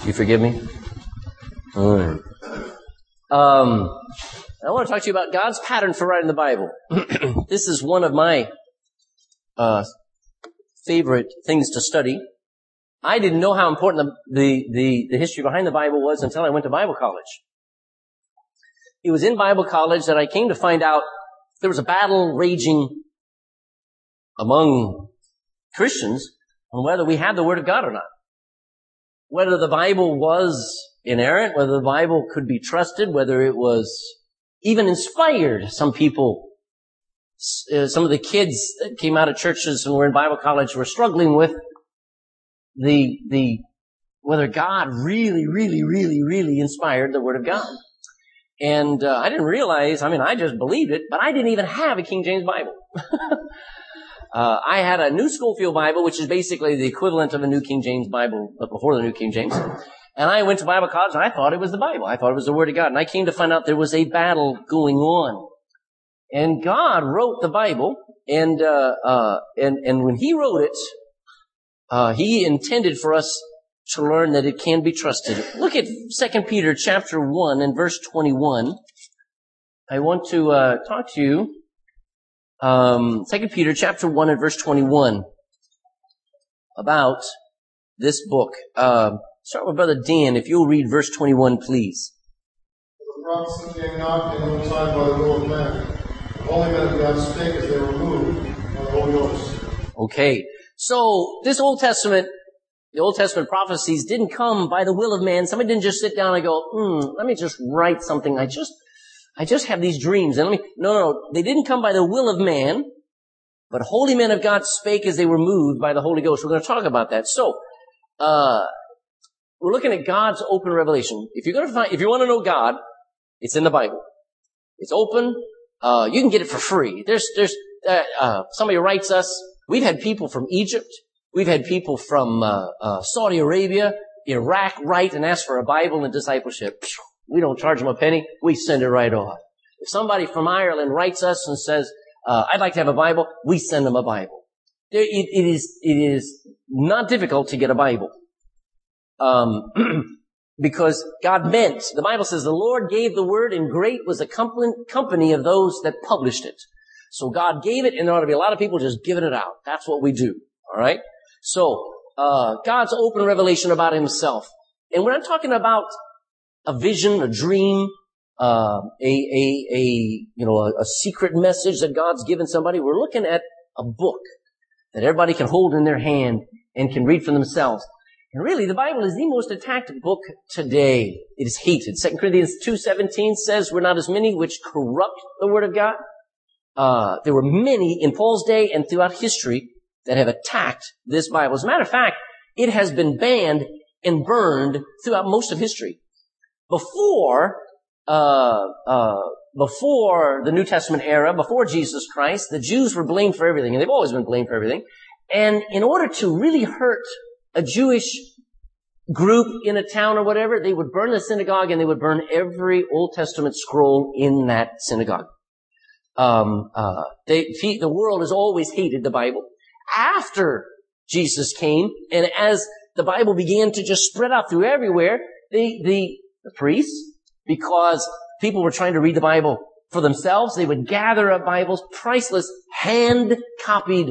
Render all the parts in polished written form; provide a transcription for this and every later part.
You forgive me? All right. I want to talk to you about God's pattern for writing the Bible. This is one of my favorite things to study. I didn't know how important the history behind the Bible was until I went to Bible college. It was in Bible college that I came to find out there was a battle raging among Christians on whether we had the Word of God or not. Whether the Bible was inerrant, whether the Bible could be trusted, whether it was even inspired. Some people, some of the kids that came out of churches and were in Bible college were struggling with whether God really inspired the Word of God. And I didn't realize, I just believed it, but I didn't even have a King James Bible. I had a New Schofield Bible, which is basically the equivalent of a New King James Bible, but before the New King James. And I went to Bible college, and I thought it was the Bible. I thought it was the Word of God. And I came to find out there was a battle going on. And God wrote the Bible, and when He wrote it, He intended for us to learn that it can be trusted. Look at 2 Peter chapter 1 and verse 21. I want to talk to you. 2 Peter chapter 1 and verse 21 about this book. Start with Brother Dan, if you'll read verse 21, please. The prophecy came not in no time by the will of man. The holy men of God spake as they were moved by the Holy Ghost. Okay, so this the Old Testament prophecies didn't come by the will of man. Somebody didn't just sit down and go, let me just write something. I just have these dreams. And no, they didn't come by the will of man, but holy men of God spake as they were moved by the Holy Ghost. We're going to talk about that. So, we're looking at God's open revelation. If you want to know God, it's in the Bible. It's open. You can get it for free. Somebody writes us. We've had people from Egypt. We've had people from Saudi Arabia, Iraq write and ask for a Bible and discipleship. We don't charge them a penny. We send it right off. If somebody from Ireland writes us and says, I'd like to have a Bible, we send them a Bible. It is not difficult to get a Bible. Because God meant, the Bible says, the Lord gave the word and great was the company of those that published it. So God gave it and there ought to be a lot of people just giving it out. That's what we do. All right? So, God's open revelation about Himself. And we're not talking about a vision, a dream, a secret message that God's given somebody. We're looking at a book that everybody can hold in their hand and can read for themselves. And really, the Bible is the most attacked book today. It is hated. 2 Corinthians 2:17 says, we're not as many which corrupt the Word of God. There were many in Paul's day and throughout history that have attacked this Bible. As a matter of fact, it has been banned and burned throughout most of history. Before the New Testament era, before Jesus Christ, the Jews were blamed for everything, and they've always been blamed for everything. And in order to really hurt a Jewish group in a town or whatever, they would burn the synagogue and they would burn every Old Testament scroll in that synagogue. The world has always hated the Bible. After Jesus came, and as the Bible began to just spread out through everywhere, the priests, because people were trying to read the Bible for themselves, they would gather up Bibles, priceless, hand-copied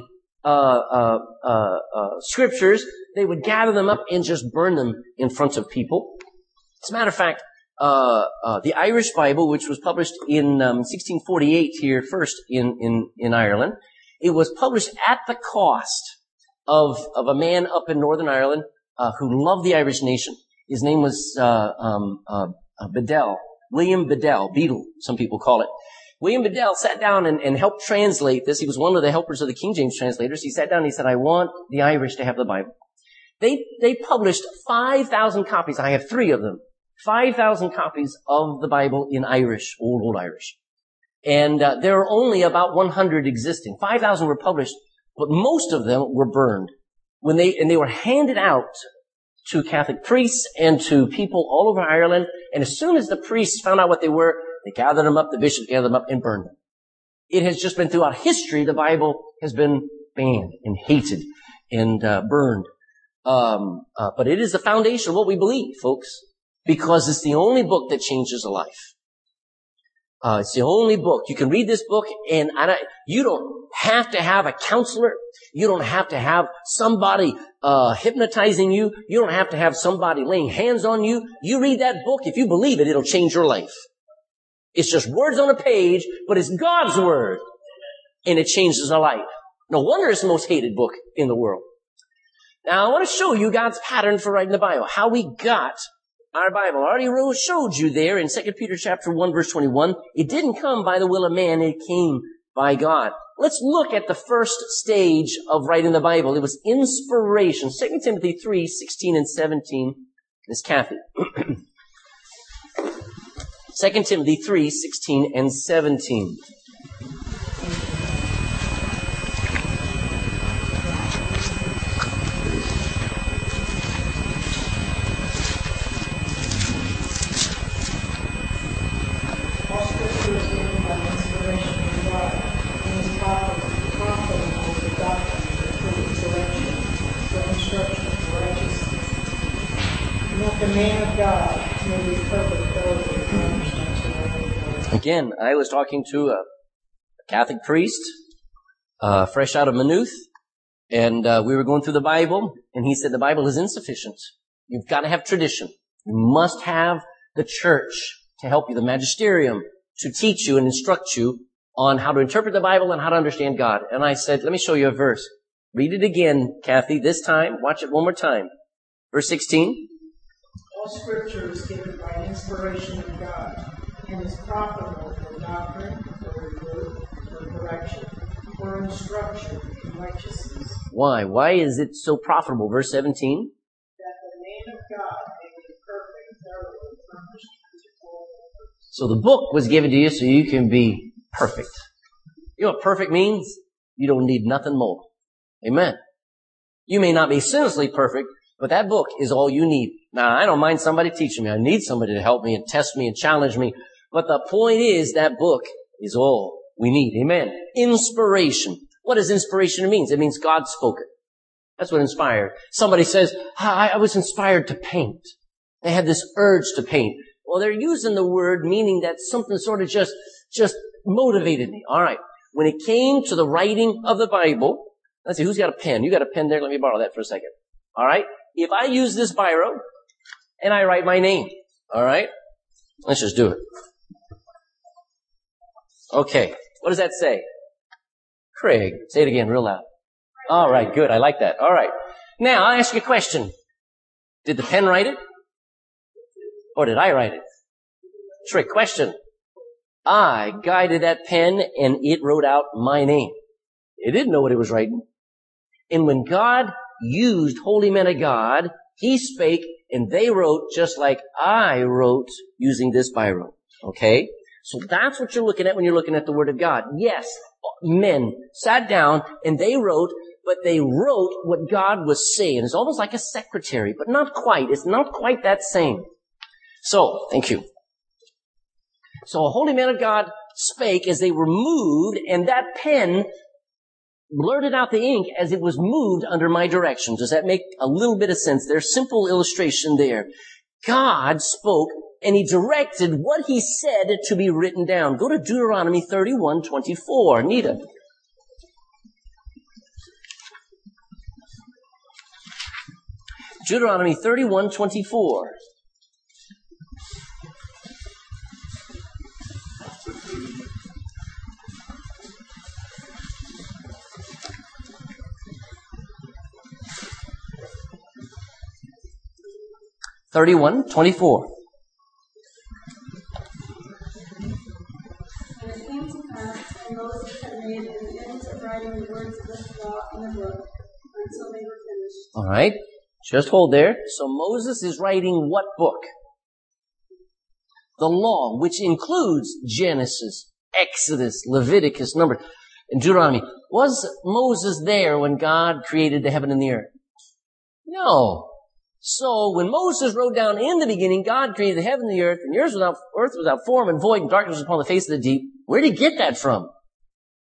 scriptures. They would gather them up and just burn them in front of people. As a matter of fact, the Irish Bible, which was published in 1648 here first in Ireland, it was published at the cost of a man up in Northern Ireland who loved the Irish nation. His name was Bedell, William Bedell, Beadle, some people call it. William Bedell sat down and helped translate this. He was one of the helpers of the King James translators. He sat down and he said, I want the Irish to have the Bible. They published 5,000 copies. I have 3 of them. 5,000 copies of the Bible in Irish, Old Irish. And there are only about 100 existing. 5,000 were published, but most of them were burned. And they were handed out to Catholic priests and to people all over Ireland. And as soon as the priests found out what they were, they gathered them up, the bishops gathered them up and burned them. It has just been throughout history, the Bible has been banned and hated and burned. But it is the foundation of what we believe, folks, because it's the only book that changes a life. It's the only book. You can read this book and you don't have to have a counselor. You don't have to have somebody hypnotizing you. You don't have to have somebody laying hands on you. You read that book. If you believe it, it'll change your life. It's just words on a page, but it's God's word. And it changes a life. No wonder it's the most hated book in the world. Now, I want to show you God's pattern for writing the Bible. How we got our Bible. I already showed you there in 2 Peter chapter 1, verse 21. It didn't come by the will of man. It came by God. Let's look at the first stage of writing the Bible. It was inspiration. 2 Timothy 3, 16 and 17. Miss Kathy. 2 Timothy 3, 16 and 17. Again, I was talking to a Catholic priest, fresh out of Maynooth, and we were going through the Bible, and he said the Bible is insufficient. You've got to have tradition. You must have the church to help you, the magisterium, to teach you and instruct you on how to interpret the Bible and how to understand God. And I said, let me show you a verse. Read it again, Kathy, this time. Watch it one more time. Verse 16. All Scripture is given by inspiration of God and is profitable for doctrine, for reproof, for correction, for instruction in righteousness. Why? Why is it so profitable? Verse 17. That the man of God may be perfect, thoroughly furnished to all purpose. So the book was given to you so you can be perfect. You know what perfect means? You don't need nothing more. Amen. You may not be sinlessly perfect, but that book is all you need. Now, I don't mind somebody teaching me. I need somebody to help me and test me and challenge me. But the point is that book is all we need. Amen. Inspiration. What does inspiration mean? It means God spoke it. That's what inspired. Somebody says, I was inspired to paint. They had this urge to paint. Well, they're using the word meaning that something sort of just motivated me. All right. When it came to the writing of the Bible, let's see, who's got a pen? You got a pen there? Let me borrow that for a second. All right. If I use this biro and I write my name, all right, let's just do it. Okay. What does that say? Craig. Say it again real loud. All right. Good. I like that. All right. Now I'll ask you a question. Did the pen write it? Or did I write it? Trick question. I guided that pen and it wrote out my name. It didn't know what it was writing. And when God used holy men of God, He spake and they wrote just like I wrote using this biro. Okay? So that's what you're looking at when you're looking at the Word of God. Yes, men sat down and they wrote, but they wrote what God was saying. It's almost like a secretary, but not quite. It's not quite that same. So, thank you. So a holy man of God spake as they were moved, and that pen blurted out the ink as it was moved under my direction. Does that make a little bit of sense? There's simple illustration there. God spoke, and He directed what He said to be written down. Go to Deuteronomy 31:24. Nita. Deuteronomy 31:24. And it came to pass, and Moses had made an end of writing the words of this law in the book until they were finished. All right. Just hold there. So Moses is writing what book? The law, which includes Genesis, Exodus, Leviticus, Numbers, and Deuteronomy. Was Moses there when God created the heaven and the earth? No. So when Moses wrote down in the beginning, God created the heaven and the earth, and the earth was without form and void, and darkness was upon the face of the deep. Where did he get that from?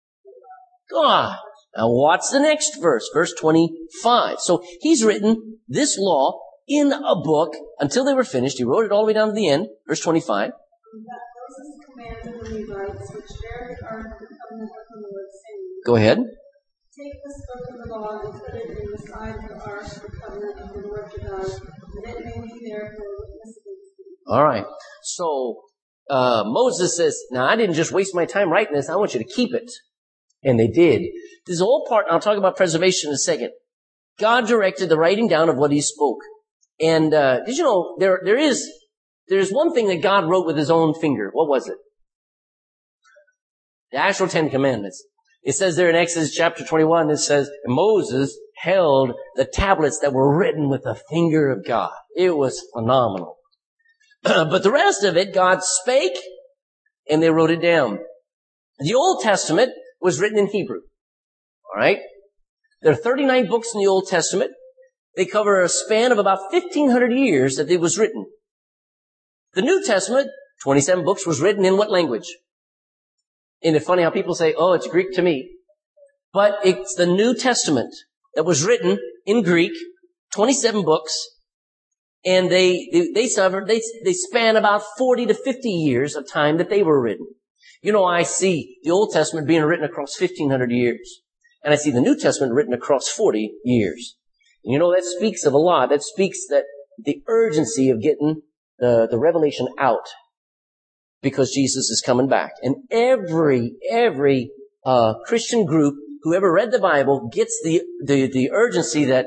God. Now what's the next verse? Verse 25. So he's written this law in a book until they were finished. He wrote it all the way down to the end, verse 25. That Moses commanded the Levites, which bear the ark of the covenant of the Lord, saying, Go ahead. Take this book of the law and put it in the side of the ark of the covenant of the Lord your God, that it may be there for a witness against you. All right. So Moses says, now I didn't just waste my time writing this. I want you to keep it. And they did. This whole part, I'll talk about preservation in a second. God directed the writing down of what he spoke. And did you know there's one thing that God wrote with his own finger. What was it? The actual 10 Commandments. It says there in Exodus chapter 21, it says, Moses held the tablets that were written with the finger of God. It was phenomenal. But the rest of it, God spake, and they wrote it down. The Old Testament was written in Hebrew. All right? There are 39 books in the Old Testament. They cover a span of about 1,500 years that it was written. The New Testament, 27 books, was written in what language? Isn't it funny how people say, oh, it's Greek to me? But it's the New Testament that was written in Greek, 27 books, and they span about 40 to 50 years of time that they were written. You know, I see the Old Testament being written across 1,500 years, and I see the New Testament written across 40 years. And you know, that speaks of a lot. That speaks that the urgency of getting the revelation out, because Jesus is coming back. And every Christian group who ever read the Bible gets the urgency that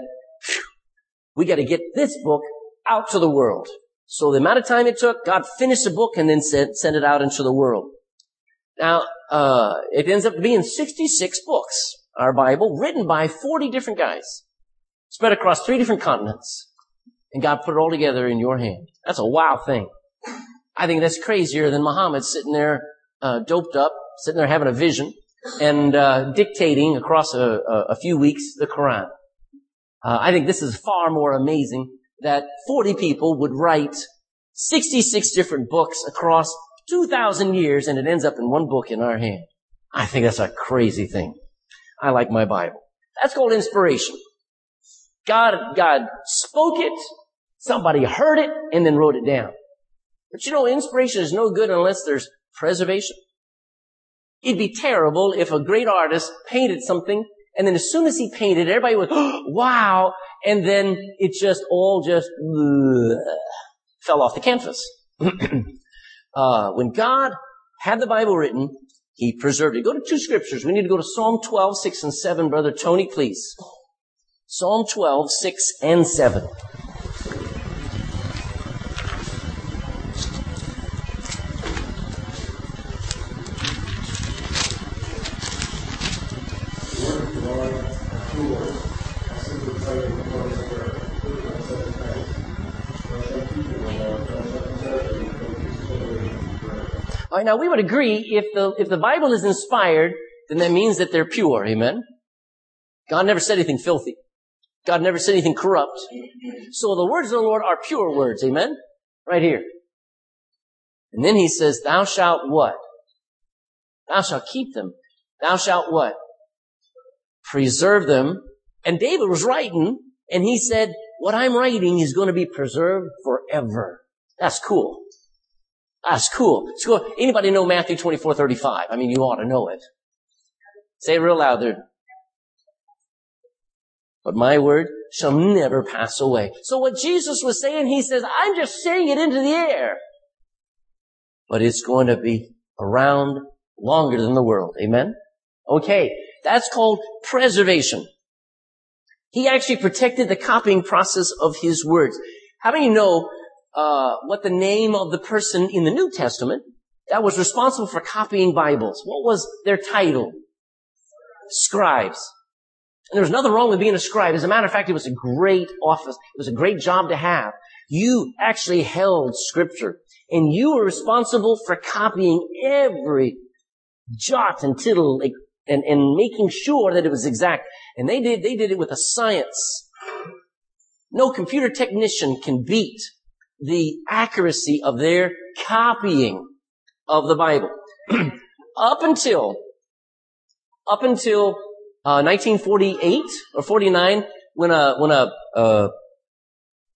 we got to get this book out to the world. So the amount of time it took, God finished the book and then sent it out into the world. Now, it ends up being 66 books, our Bible, written by 40 different guys, spread across 3 different continents. And God put it all together in your hand. That's a wow thing. I think that's crazier than Muhammad sitting there, doped up, sitting there having a vision and, dictating across a few weeks the Quran. I think this is far more amazing that 40 people would write 66 different books across 2,000 years and it ends up in one book in our hand. I think that's a crazy thing. I like my Bible. That's called inspiration. God spoke it, somebody heard it, and then wrote it down. But you know, inspiration is no good unless there's preservation. It'd be terrible if a great artist painted something, and then as soon as he painted, everybody would, oh, wow, and then it just fell off the canvas. When God had the Bible written, he preserved it. Go to 2 scriptures. We need to go to Psalm 12, 6 and 7. Brother Tony, please. Psalm 12, 6 and 7. All right, now we would agree if the Bible is inspired, then that means that they're pure. Amen. God never said anything filthy. God never said anything corrupt. So the words of the Lord are pure words. Amen. Right here. And then he says, thou shalt what? Thou shalt keep them. Thou shalt what? Preserve them. And David was writing, and he said, what I'm writing is going to be preserved forever. That's cool. That's cool. It's cool. Anybody know Matthew 24:35? I mean, you ought to know it. Say it real loud there. But my word shall never pass away. So what Jesus was saying, he says, I'm just saying it into the air. But it's going to be around longer than the world. Amen? Okay. That's called preservation. He actually protected the copying process of his words. How many know what the name of the person in the New Testament that was responsible for copying Bibles? What was their title? Scribes. And there was nothing wrong with being a scribe. As a matter of fact, it was a great office. It was a great job to have. You actually held Scripture, and you were responsible for copying every jot and tittle and making sure that it was exact. And they did it with a science. No computer technician can beat the accuracy of their copying of the Bible. Up until 1948 or 49, when a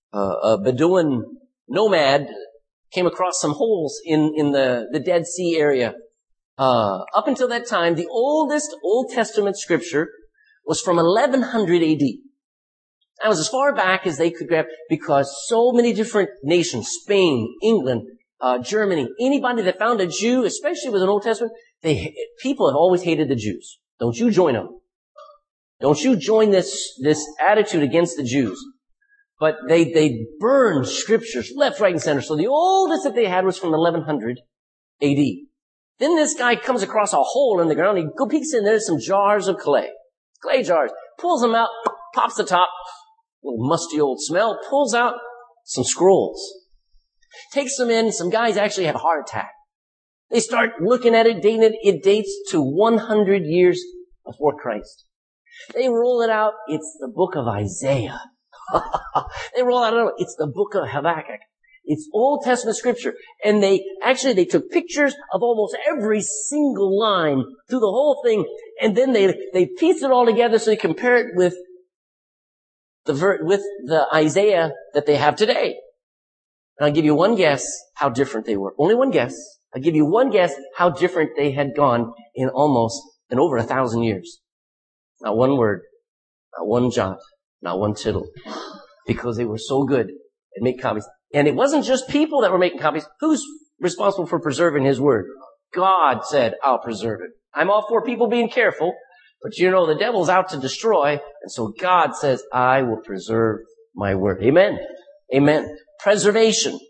a Bedouin nomad came across some holes in the Dead Sea area. Up until that time, the oldest Old Testament scripture was from 1100 AD. That was as far back as they could grab, because so many different nations, Spain, England, Germany, anybody that found a Jew, especially with an Old Testament, people have always hated the Jews. Don't you join them. Don't you join this attitude against the Jews. But they burned scriptures left, right, and center. So the oldest that they had was from 1100 AD. Then this guy comes across a hole in the ground. He peeks in, there's some jars of clay jars, pulls them out, pops the top, little musty old smell, pulls out some scrolls, takes them in. Some guys actually have a heart attack. They start looking at it, dating it. It dates to 100 years before Christ. They roll it out. It's the book of Isaiah. They roll out, it's the book of Habakkuk. It's Old Testament scripture. And they took pictures of almost every single line through the whole thing. And then they pieced it all together so they compare it with the Isaiah that they have today. And I'll give you one guess how different they were. Only one guess. I'll give you one guess how different they had gone in over 1,000 years. Not one word, not one jot, not one tittle. Because they were so good at making copies. And it wasn't just people that were making copies. Who's responsible for preserving His Word? God said, I'll preserve it. I'm all for people being careful, but the devil's out to destroy, and so God says, I will preserve my Word. Amen. Amen. Preservation.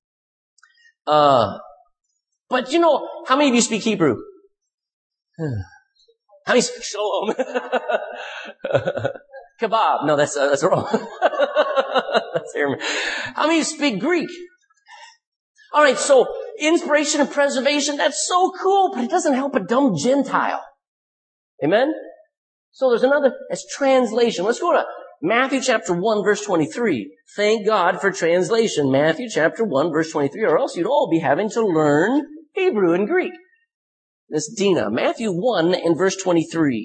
But how many of you speak Hebrew? How many speak Shalom? Kebab. No, that's wrong. That's Arabic. How many speak Greek? All right, so inspiration and preservation, that's so cool, but it doesn't help a dumb Gentile. Amen? So that's translation. Let's go to Matthew chapter 1, verse 23. Thank God for translation. Matthew chapter 1, verse 23, or else you'd all be having to learn Hebrew and Greek. This Dina. Matthew 1 and verse 23.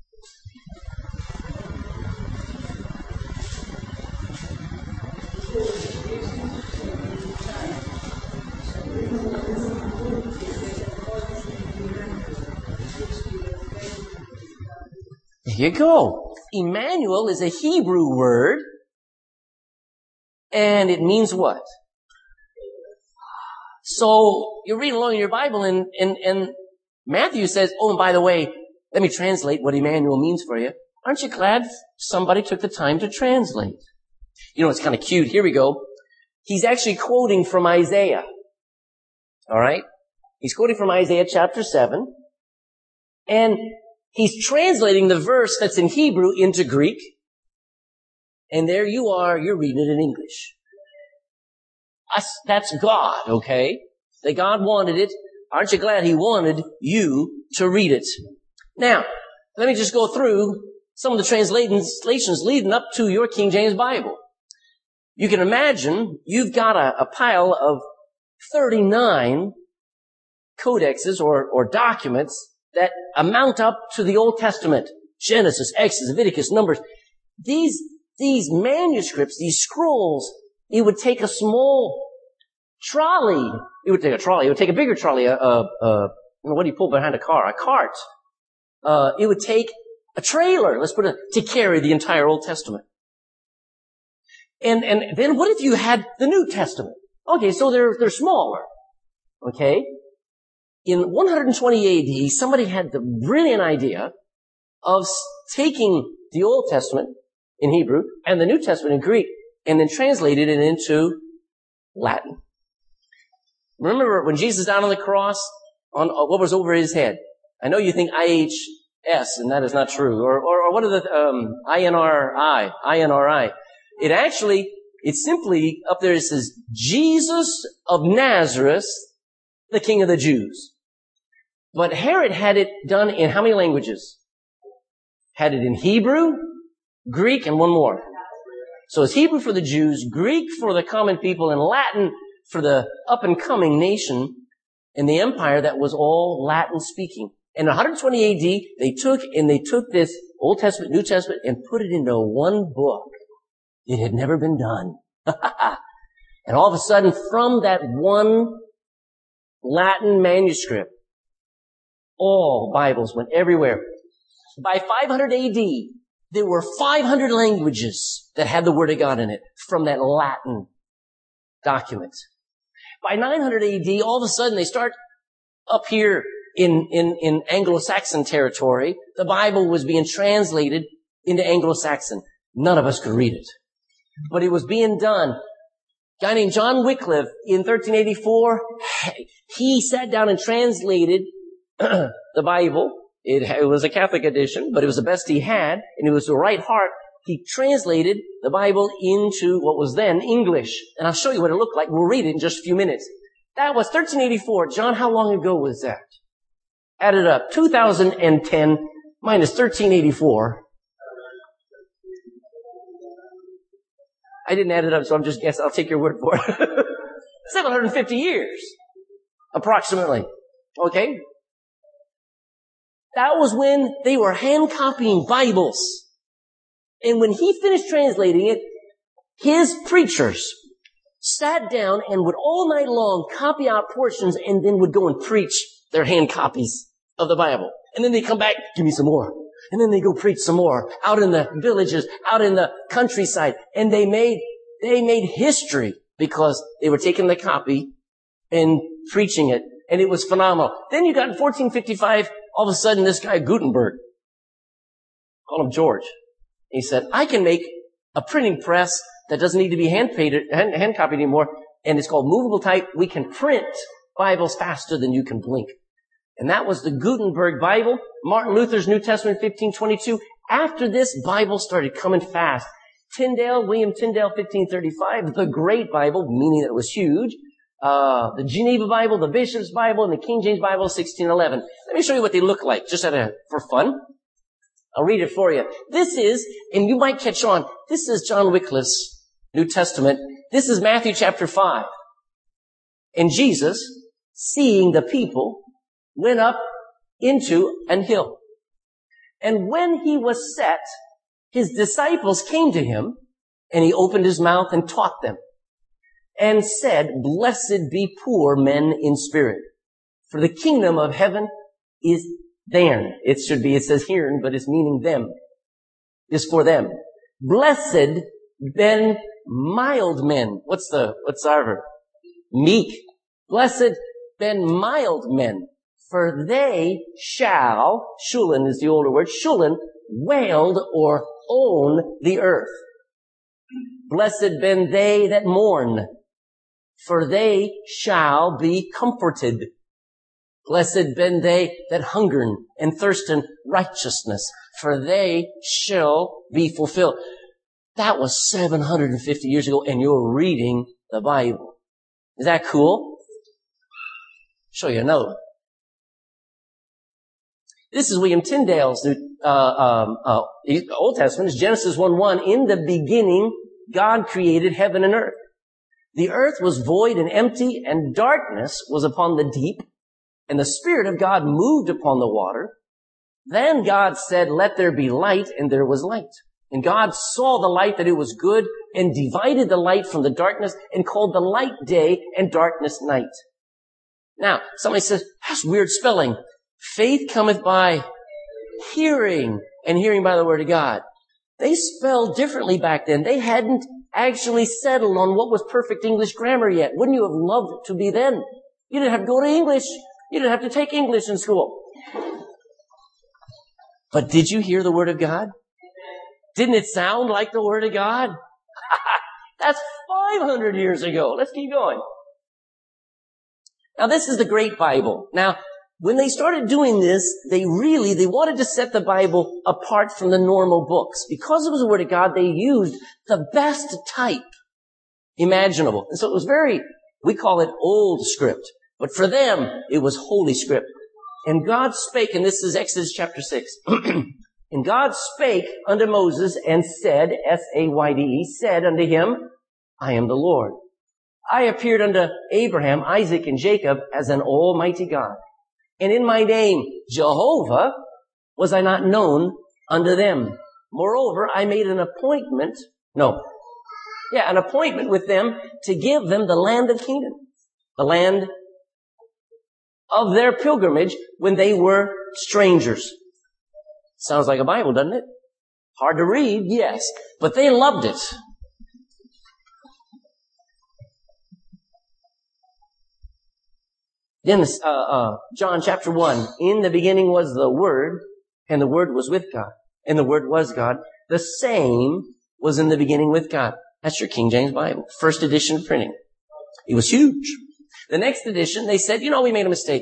Here you go. Emmanuel is a Hebrew word, and it means what? So you read along in your Bible, and Matthew says, oh, and by the way, let me translate what Emmanuel means for you. Aren't you glad somebody took the time to translate? It's kind of cute. Here we go. He's actually quoting from Isaiah. All right? He's quoting from Isaiah chapter 7. And he's translating the verse that's in Hebrew into Greek. And there you are, you're reading it in English. That's God, okay? That God wanted it. Aren't you glad He wanted you to read it? Now, let me just go through some of the translations leading up to your King James Bible. You can imagine you've got a pile of 39 codexes or documents that amount up to the Old Testament. Genesis, Exodus, Leviticus, Numbers. These manuscripts, these scrolls, it would take a small trolley. It would take a trolley. It would take a bigger trolley. What do you pull behind a car? A cart. It would take a trailer. To carry the entire Old Testament. And then what if you had the New Testament? Okay, so they're smaller. Okay? In 120 AD, somebody had the brilliant idea of taking the Old Testament in Hebrew and the New Testament in Greek and then translated it into Latin. Remember when Jesus died on the cross, on what was over His head? I know you think IHS, and that is not true. Or what are the INRI? It's simply up there, it says, Jesus of Nazareth, the King of the Jews. But Herod had it done in how many languages? Had it in Hebrew, Greek, and one more. So it's Hebrew for the Jews, Greek for the common people, and Latin for the up-and-coming nation in the empire that was all Latin-speaking. In 120 AD, they took this Old Testament, New Testament, and put it into one book. It had never been done. And all of a sudden, from that one Latin manuscript, all Bibles went everywhere. By 500 AD, there were 500 languages that had the Word of God in it from that Latin document. By 900 AD, all of a sudden, they start up here in Anglo-Saxon territory. The Bible was being translated into Anglo-Saxon. None of us could read it. But it was being done. A guy named John Wycliffe in 1384, he sat down and translated the Bible. It was a Catholic edition, but it was the best he had, and it was the right heart. He translated the Bible into what was then English. And I'll show you what it looked like. We'll read it in just a few minutes. That was 1384. John, how long ago was that? Add it up. 2010 minus 1384. I didn't add it up, so I'm just guessing. I'll take your word for it. 750 years, approximately. Okay? That was when they were hand copying Bibles. And when he finished translating it, his preachers sat down and would all night long copy out portions and then would go and preach their hand copies of the Bible. And then they come back, give me some more. And then they go preach some more out in the villages, out in the countryside. And they made history because they were taking the copy and preaching it. And it was phenomenal. Then you got in 1455, all of a sudden this guy Gutenberg, call him George. He said, I can make a printing press that doesn't need to be hand copied anymore. And it's called movable type. We can print Bibles faster than you can blink. And that was the Gutenberg Bible. Martin Luther's New Testament, 1522. After this, Bible started coming fast. William Tyndale, 1535. The Great Bible, meaning that it was huge. The Geneva Bible, the Bishop's Bible, and the King James Bible, 1611. Let me show you what they look like, just for fun. I'll read it for you. This is, and you might catch on, this is John Wycliffe's New Testament. This is Matthew chapter 5. And Jesus, seeing the people, went up into an hill. And when he was set, his disciples came to him, and he opened his mouth and taught them, and said, Blessed be poor men in spirit, for the kingdom of heaven is theirs. It says here, but it's meaning them. Is for them. Blessed ben mild men. What's our verb? Meek. Blessed ben mild men, for they shall, shulen is the older word, shulen, wield or own the earth. Blessed ben they that mourn, for they shall be comforted. Blessed ben they that hunger and thirst in righteousness, for they shall be fulfilled. That was 750 years ago, and you're reading the Bible. Is that cool? Show you another one. This is William Tyndale's Old Testament. It's Genesis 1:1. In the beginning, God created heaven and earth. The earth was void and empty, and darkness was upon the deep, and the Spirit of God moved upon the water. Then God said, Let there be light, and there was light. And God saw the light that it was good, and divided the light from the darkness, and called the light day and darkness night. Now, somebody says, that's weird spelling. Faith cometh by hearing, and hearing by the word of God. They spelled differently back then. They hadn't actually settled on what was perfect English grammar yet. Wouldn't you have loved to be then? You didn't have to go to English. You didn't have to take English in school. But did you hear the word of God? Didn't it sound like the word of God? That's 500 years ago. Let's keep going. Now, this is the Great Bible. Now, when they started doing this, they wanted to set the Bible apart from the normal books. Because it was the Word of God, they used the best type imaginable. And so it was we call it old script. But for them, it was holy script. And God spake, and this is Exodus chapter 6. And God spake unto Moses and said, S-A-Y-D-E, said unto him, I am the Lord. I appeared unto Abraham, Isaac, and Jacob as an almighty God. And in my name, Jehovah, was I not known unto them. Moreover, I made an appointment. No. Yeah, an appointment with them to give them the land of Canaan, the land of their pilgrimage when they were strangers. Sounds like a Bible, doesn't it? Hard to read, yes, but they loved it. Then John chapter 1, in the beginning was the Word, and the Word was with God, and the Word was God. The same was in the beginning with God. That's your King James Bible. First edition printing. It was huge. The next edition, they said, we made a mistake.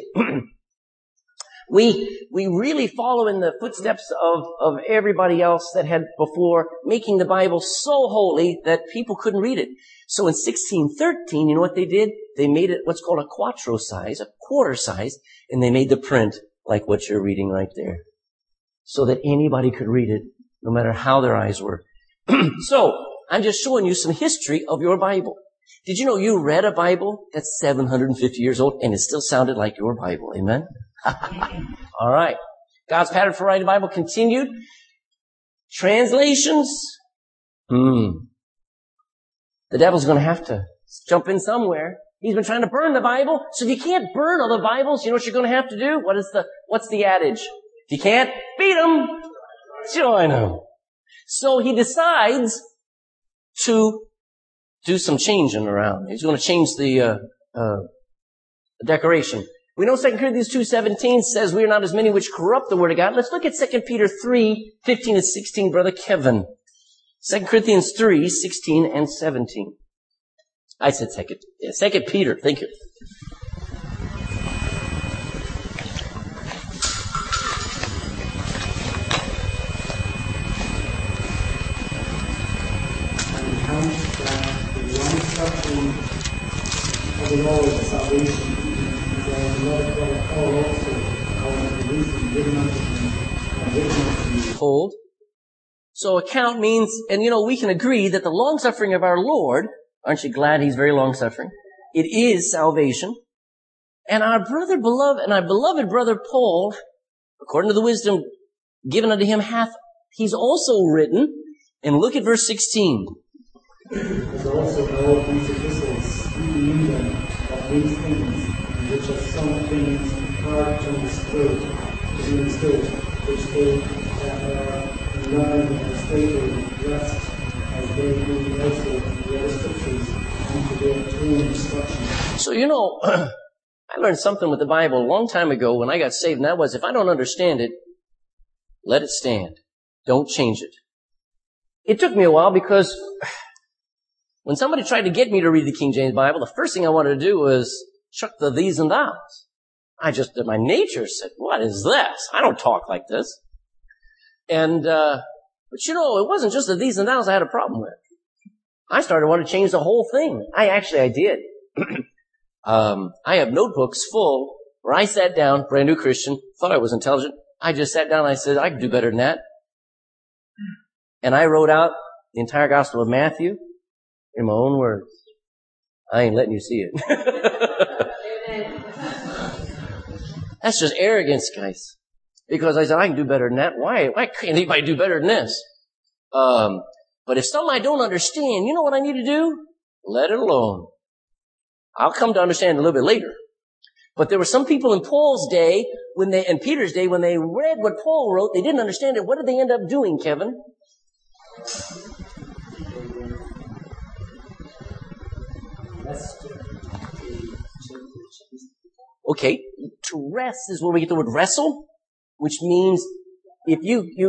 We really follow in the footsteps of everybody else that had before, making the Bible so holy that people couldn't read it. So in 1613, you know what they did? They made it what's called a quattro size, a quarter size, and they made the print like what you're reading right there, so that anybody could read it, no matter how their eyes were. So, I'm just showing you some history of your Bible. Did you know you read a Bible that's 750 years old and it still sounded like your Bible? Amen? All right. God's pattern for writing the Bible continued. Translations. The devil's going to have to jump in somewhere. He's been trying to burn the Bible. So if you can't burn other Bibles, you know what you're going to have to do? What's the adage? If you can't beat them, join them. So he decides to do some changing around. He's going to change the decoration. We know 2 Corinthians 2:17 says we are not as many which corrupt the word of God. Let's look at 2 Peter 3:15 and 16, Brother Kevin. 2 Corinthians 3:16 and 17. I said 2 Peter. Thank you. Of the Lord is salvation, and the Lord called also our wisdom given unto him and written unto you. Hold. So account means, and we can agree that the long-suffering of our Lord, aren't you glad he's very long-suffering? It is salvation. And our beloved brother Paul, according to the wisdom given unto him, he's also written, and look at verse 16. As also know these epistles, speaking in them of these things, which are some things hard to be understood, which they that are learned and stable rest, as they do also the other scriptures, unto their own instruction. So I learned something with the Bible a long time ago when I got saved, and that was, if I don't understand it, let it stand. Don't change it. It took me a while because when somebody tried to get me to read the King James Bible, the first thing I wanted to do was chuck the these and thous. My nature said, what is this? I don't talk like this. And, but it wasn't just the these and thous I had a problem with. I started wanting to change the whole thing. I did. I have notebooks full where I sat down, brand new Christian, thought I was intelligent. I just sat down and I said, I can do better than that. And I wrote out the entire Gospel of Matthew in my own words. I ain't letting you see it. That's just arrogance, guys. Because I said, I can do better than that. Why can't anybody do better than this? But if something I don't understand, you know what I need to do? Let it alone. I'll come to understand it a little bit later. But there were some people in Paul's day, and Peter's day, when they read what Paul wrote, they didn't understand it. What did they end up doing, Kevin? Okay, to rest is where we get the word wrestle, which means if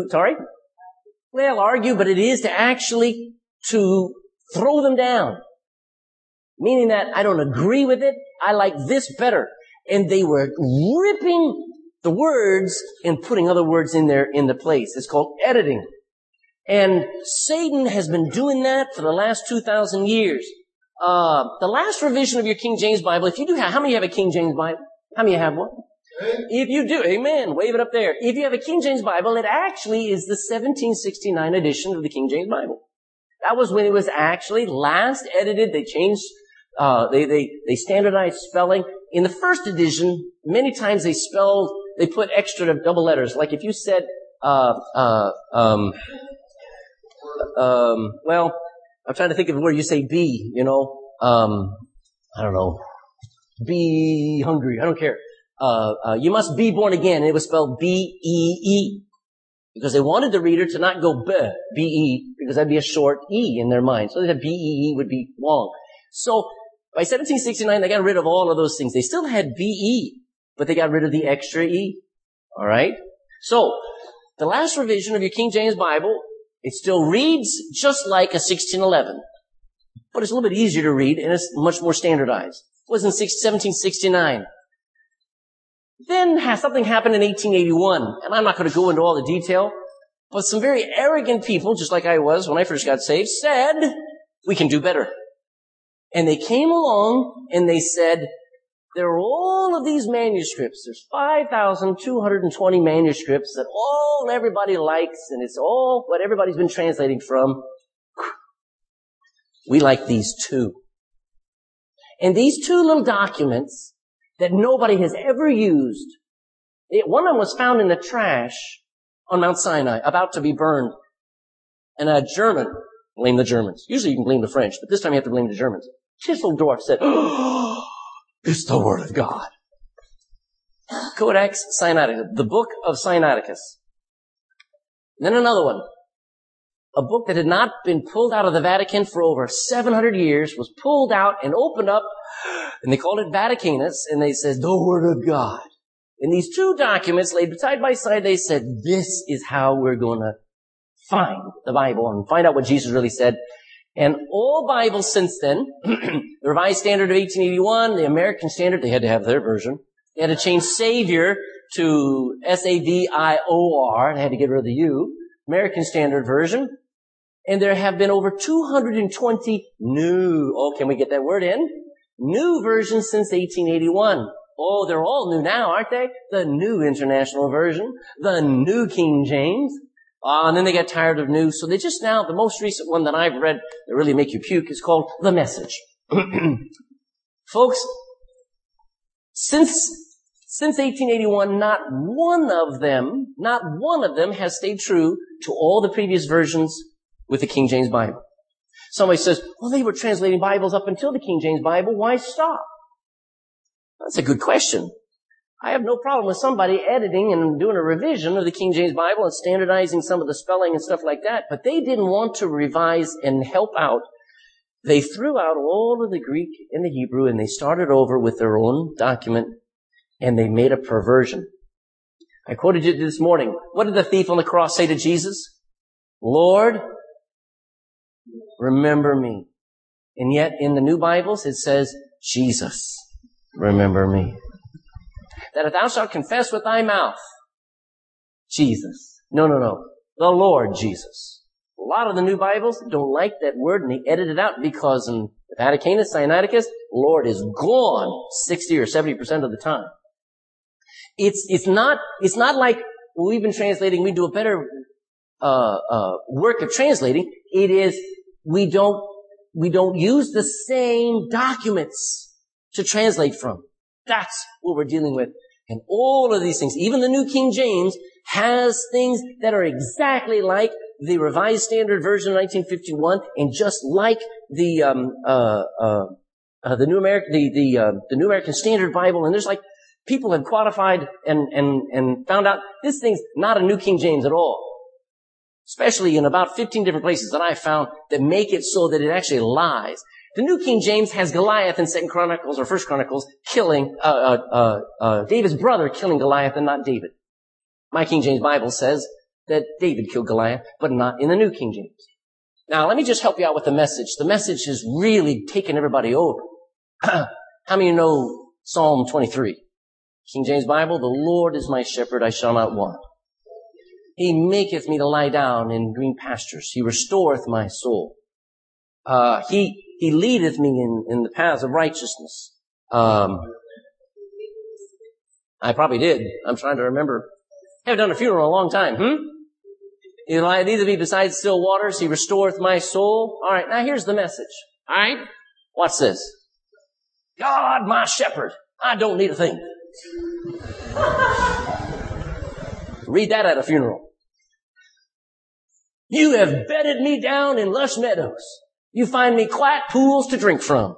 argue, but it is to actually to throw them down. Meaning that I don't agree with it, I like this better. And they were ripping the words and putting other words in the place. It's called editing. And Satan has been doing that for the last 2,000 years. The last revision of your King James Bible, if you do have, how many have a King James Bible? How many have one? If you do, amen, wave it up there. If you have a King James Bible, it actually is the 1769 edition of the King James Bible. That was when it was actually last edited. They changed, they standardized spelling. In the first edition, many times they put extra double letters. Like if you said, I'm trying to think of where you say be, I don't know. Be hungry. I don't care. You must be born again. And it was spelled B-E-E. Because they wanted the reader to not go B-E, because that'd be a short E in their mind. So that B-E-E would be long. So by 1769, they got rid of all of those things. They still had B-E, but they got rid of the extra E. All right? So the last revision of your King James Bible, it still reads just like a 1611. But it's a little bit easier to read, and it's much more standardized. It was in 1769. Then something happened in 1881, and I'm not going to go into all the detail, but some very arrogant people, just like I was when I first got saved, said, we can do better. And they came along and they said, there are all of these manuscripts. There's 5,220 manuscripts that all everybody likes, and it's all what everybody's been translating from. We like these two. And these two little documents that nobody has ever used. One of them was found in the trash on Mount Sinai, about to be burned. And a German, blame the Germans. Usually you can blame the French, but this time you have to blame the Germans. Tisseldorf said, oh, it's the Word of God. Codex Sinaiticus, the Book of Sinaiticus. Then another one. A book that had not been pulled out of the Vatican for over 700 years, was pulled out and opened up, and they called it Vaticanus, and they said, the Word of God. In these two documents laid side by side, they said, this is how we're going to find the Bible and find out what Jesus really said. And all Bibles since then, the Revised Standard of 1881, the American Standard, they had to have their version. They had to change Savior to S-A-V-I-O-R. They had to get rid of the U. American Standard Version. And there have been over 220 can we get that word in? New versions since 1881. Oh, they're all new now, aren't they? The New International Version, the New King James. And then they got tired of new. So they just now, the most recent one that I've read that really make you puke is called The Message. Folks, since 1881, not one of them has stayed true to all the previous versions with the King James Bible. Somebody says, well, they were translating Bibles up until the King James Bible. Why stop? That's a good question. I have no problem with somebody editing and doing a revision of the King James Bible and standardizing some of the spelling and stuff like that, but they didn't want to revise and help out. They threw out all of the Greek and the Hebrew, and they started over with their own document, and they made a perversion. I quoted you this morning. What did the thief on the cross say to Jesus? Lord, remember me. And yet in the new Bibles it says, Jesus, remember me. That if thou shalt confess with thy mouth, Jesus. No. The Lord Jesus. A lot of the new Bibles don't like that word, and they edit it out because in the Vaticanus, Sinaiticus, Lord is gone 60 or 70% of the time. It's not like we've been translating, we do a better work of translating. It is, we don't use the same documents to translate from. That's what we're dealing with. And all of these things, even the New King James has things that are exactly like the Revised Standard Version of 1951, and just like the New American Standard Bible. And there's like, people have qualified and found out this thing's not a New King James at all. Especially in about 15 different places that I found that make it so that it actually lies. The New King James has Goliath in 2 Chronicles or 1 Chronicles killing, David's brother killing Goliath and not David. My King James Bible says that David killed Goliath, but not in the New King James. Now, let me just help you out with the message. The message has really taken everybody over. How many of you know Psalm 23? King James Bible, the Lord is my shepherd, I shall not want. He maketh me to lie down in green pastures. He restoreth my soul. He leadeth me in the paths of righteousness. I probably did. I'm trying to remember. I haven't done a funeral in a long time. He leadeth me beside still waters. He restoreth my soul. All right, now here's the message. All right? What's this? God, my shepherd. I don't need a thing. Read that at a funeral. You have bedded me down in lush meadows. You find me quiet pools to drink from.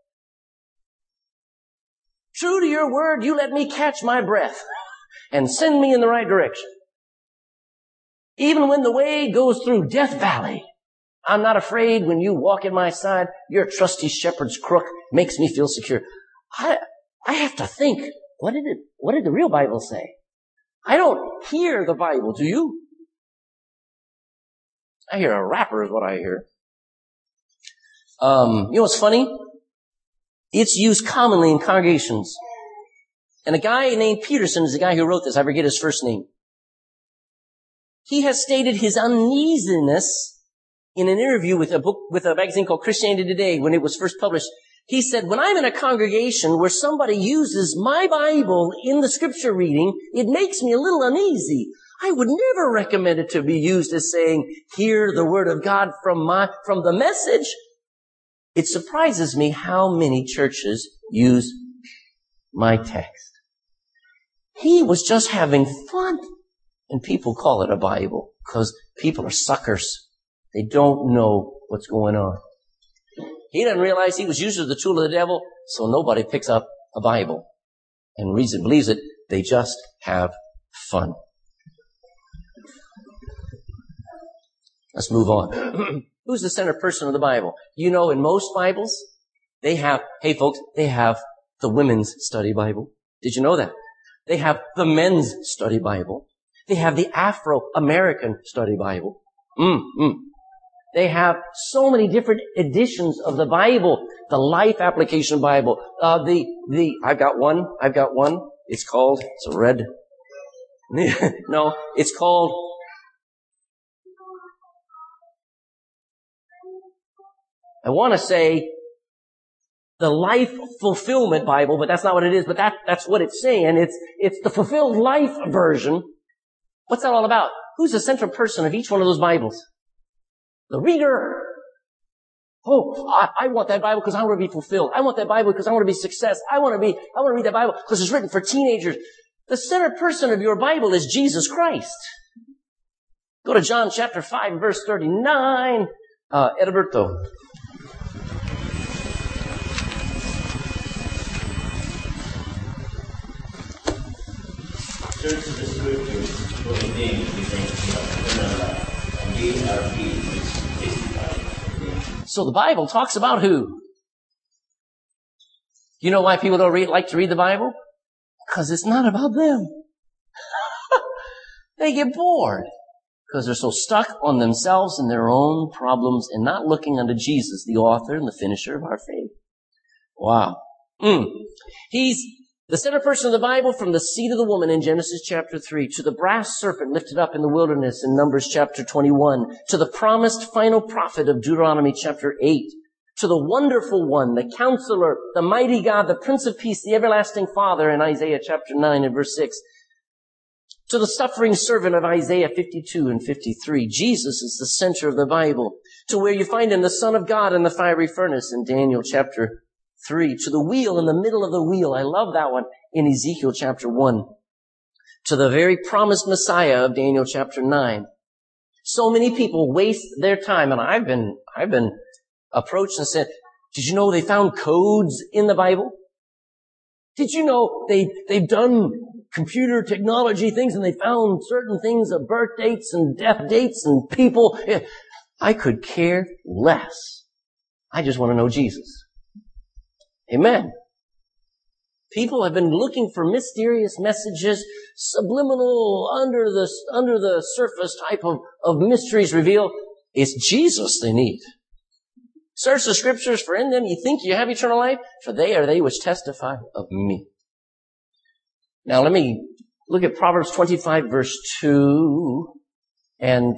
True to your word, you let me catch my breath and send me in the right direction. Even when the way goes through Death Valley, I'm not afraid when you walk at my side. Your trusty shepherd's crook makes me feel secure. I have to think, what did the real Bible say? I don't hear the Bible, do you? I hear a rapper is what I hear. You know what's funny? It's used commonly in congregations. And a guy named Peterson is the guy who wrote this. I forget his first name. He has stated his uneasiness in an interview with a magazine called Christianity Today when it was first published. He said, when I'm in a congregation where somebody uses my Bible in the scripture reading, it makes me a little uneasy. I would never recommend it to be used as saying, hear the word of God from the message. It surprises me how many churches use my text. He was just having fun. And people call it a Bible because people are suckers. They don't know what's going on. He doesn't realize he was used as the tool of the devil, so nobody picks up a Bible and reads it, believes it. They just have fun. Let's move on. Who's the center person of the Bible? You know, in most Bibles, they have the women's study Bible. Did you know that? They have the men's study Bible. They have the Afro-American study Bible. They have so many different editions of the Bible. The Life Application Bible. I've got one. It's a red. No, it's called I want to say the Life Fulfillment Bible, but that's not what it is, but that's what it's saying. It's the Fulfilled Life version. What's that all about? Who's the central person of each one of those Bibles? The reader. Oh, I want that Bible because I want to be fulfilled. I want that Bible because I want to be success. I want to read that Bible because it's written for teenagers. The center person of your Bible is Jesus Christ. Go to John chapter 5, verse 39. Edberto. Search the scriptures for the things we think eternal life, and these are he which testify. So the Bible talks about who? You know why people don't like to read the Bible? Because it's not about them. They get bored. Because they're so stuck on themselves and their own problems and not looking unto Jesus, the author and the finisher of our faith. Wow. He's the center person of the Bible, from the seed of the woman in Genesis chapter 3, to the brass serpent lifted up in the wilderness in Numbers chapter 21, to the promised final prophet of Deuteronomy chapter 8, to the wonderful one, the counselor, the mighty God, the Prince of Peace, the everlasting Father in Isaiah chapter 9 and verse 6, to the suffering servant of Isaiah 52 and 53. Jesus is the center of the Bible, to where you find him the Son of God in the fiery furnace in Daniel chapter 3, to the wheel in the middle of the wheel. I love that one in Ezekiel chapter 1. To the very promised Messiah of Daniel chapter 9. So many people waste their time, and I've been approached and said, did you know they found codes in the Bible? Did you know they've done computer technology things and they found certain things of birth dates and death dates and people? I could care less. I just want to know Jesus. Amen. People have been looking for mysterious messages, subliminal, under the surface type of mysteries revealed. It's Jesus they need. Search the scriptures, for in them you think you have eternal life, for they are they which testify of me. Now let me look at Proverbs 25 verse 2 and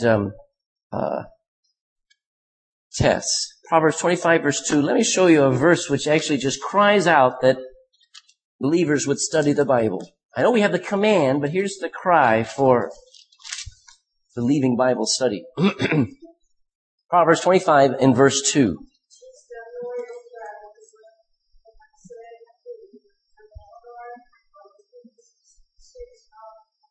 Tess. Proverbs 25 verse 2. Let me show you a verse which actually just cries out that believers would study the Bible. I know we have the command, but here's the cry for believing Bible study. Proverbs 25 and verse 2.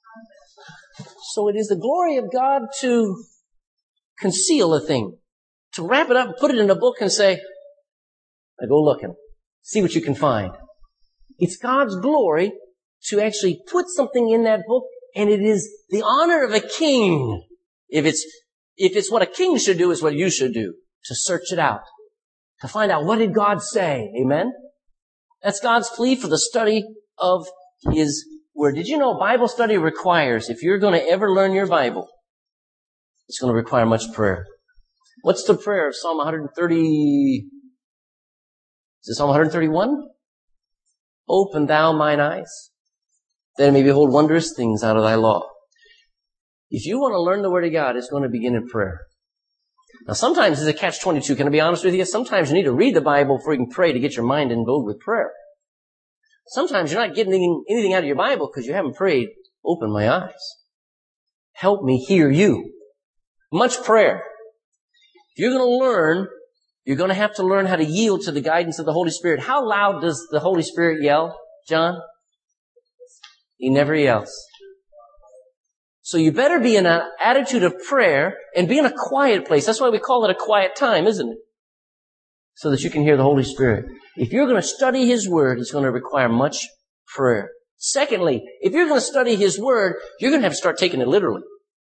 So it is the glory of God to conceal a thing, to wrap it up and put it in a book and say, now go looking. See what you can find. It's God's glory to actually put something in that book, and it is the honor of a king. If it's what a king should do, it's what you should do. To search it out. To find out, what did God say? Amen? That's God's plea for the study of His Word. Did you know Bible study requires, if you're going to ever learn your Bible, it's going to require much prayer. What's the prayer of Psalm 130? Is it Psalm 131? Open thou mine eyes, that I may behold wondrous things out of thy law. If you want to learn the Word of God, it's going to begin in prayer. Now sometimes it's a catch-22. Can I be honest with you? Sometimes you need to read the Bible before you can pray to get your mind involved with prayer. Sometimes you're not getting anything out of your Bible because you haven't prayed, open my eyes. Help me hear you. Much prayer. If you're going to learn, you're going to have to learn how to yield to the guidance of the Holy Spirit. How loud does the Holy Spirit yell, John? He never yells. So you better be in an attitude of prayer and be in a quiet place. That's why we call it a quiet time, isn't it? So that you can hear the Holy Spirit. If you're going to study His Word, it's going to require much prayer. Secondly, if you're going to study His Word, you're going to have to start taking it literally.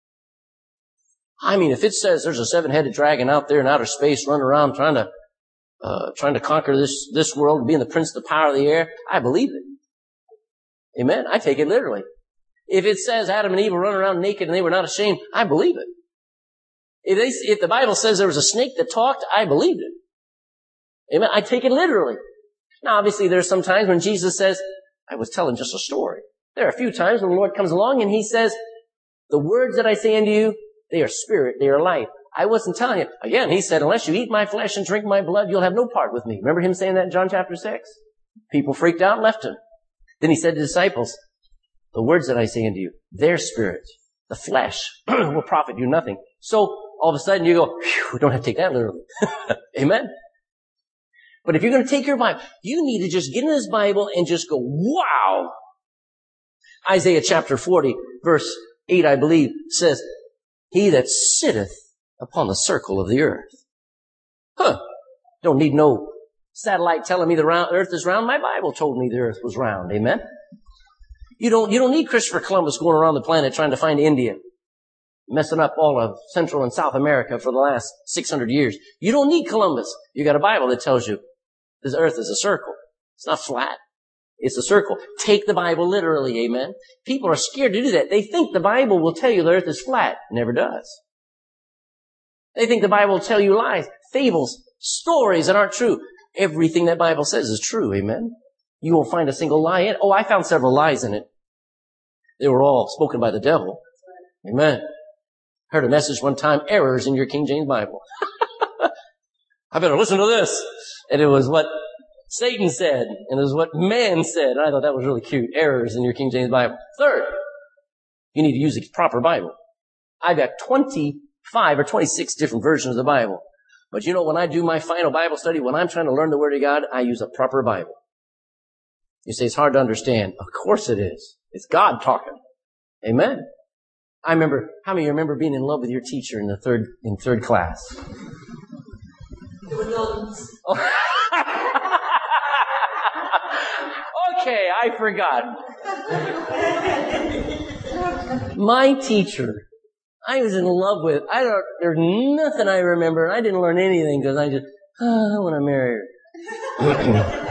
I mean, if it says there's a seven-headed dragon out there in outer space running around trying to conquer this world, being the prince of the power of the air, I believe it. Amen? I take it literally. If it says Adam and Eve were running around naked and they were not ashamed, I believe it. If the Bible says there was a snake that talked, I believed it. Amen? I take it literally. Now, obviously, there's some times when Jesus says, I was telling just a story. There are a few times when the Lord comes along and He says, the words that I say unto you, they are spirit, they are life. I wasn't telling you. Again, He said, unless you eat my flesh and drink my blood, you'll have no part with me. Remember Him saying that in John chapter 6? People freaked out and left Him. Then He said to the disciples, the words that I say unto you, their spirit, the flesh, will profit you nothing. So, all of a sudden you go, we don't have to take that literally. Amen? But if you're going to take your Bible, you need to just get in this Bible and just go, wow! Isaiah chapter 40, verse 8, I believe, says, He that sitteth upon the circle of the earth. Don't need no satellite telling me the earth is round. My Bible told me the earth was round. Amen? You don't need Christopher Columbus going around the planet trying to find India, messing up all of Central and South America for the last 600 years. You don't need Columbus. You got a Bible that tells you this earth is a circle. It's not flat. It's a circle. Take the Bible literally, amen? People are scared to do that. They think the Bible will tell you the earth is flat. It never does. They think the Bible will tell you lies, fables, stories that aren't true. Everything that Bible says is true, amen? You won't find a single lie in it. Oh, I found several lies in it. They were all spoken by the devil. Amen. Heard a message one time, errors in your King James Bible. I better listen to this. And it was what Satan said, and it was what man said. And I thought that was really cute. Errors in your King James Bible. Third, you need to use a proper Bible. I've got 25 or 26 different versions of the Bible. But you know, when I do my final Bible study, when I'm trying to learn the Word of God, I use a proper Bible. You say it's hard to understand. Of course it is. It's God talking. Amen. I remember, how many of you remember being in love with your teacher in third class? There were nuns. Okay, I forgot. My teacher, I was in love with. There's nothing I remember, and I didn't learn anything because I just, I want to marry her.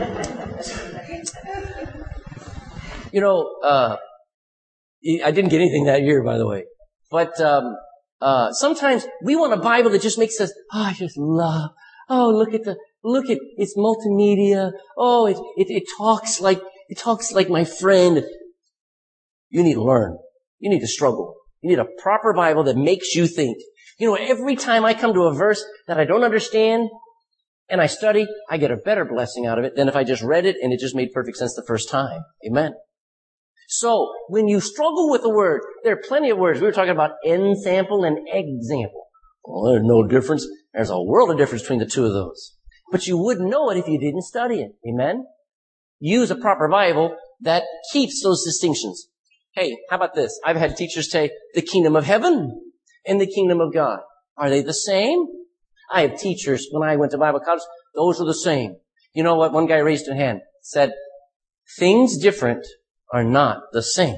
You know, I didn't get anything that year, by the way. But sometimes we want a Bible that just makes us, I just love. Oh, look at it's multimedia. Oh, it talks like my friend. You need to learn. You need to struggle. You need a proper Bible that makes you think. You know, every time I come to a verse that I don't understand and I study, I get a better blessing out of it than if I just read it and it just made perfect sense the first time. Amen. So, when you struggle with the word, there are plenty of words. We were talking about ensample and example. Well, there's no difference. There's a world of difference between the two of those. But you wouldn't know it if you didn't study it. Amen? Use a proper Bible that keeps those distinctions. Hey, how about this? I've had teachers say, the kingdom of heaven and the kingdom of God. Are they the same? I have teachers, when I went to Bible college, those are the same. You know what? One guy raised a hand, said, things different are not the same.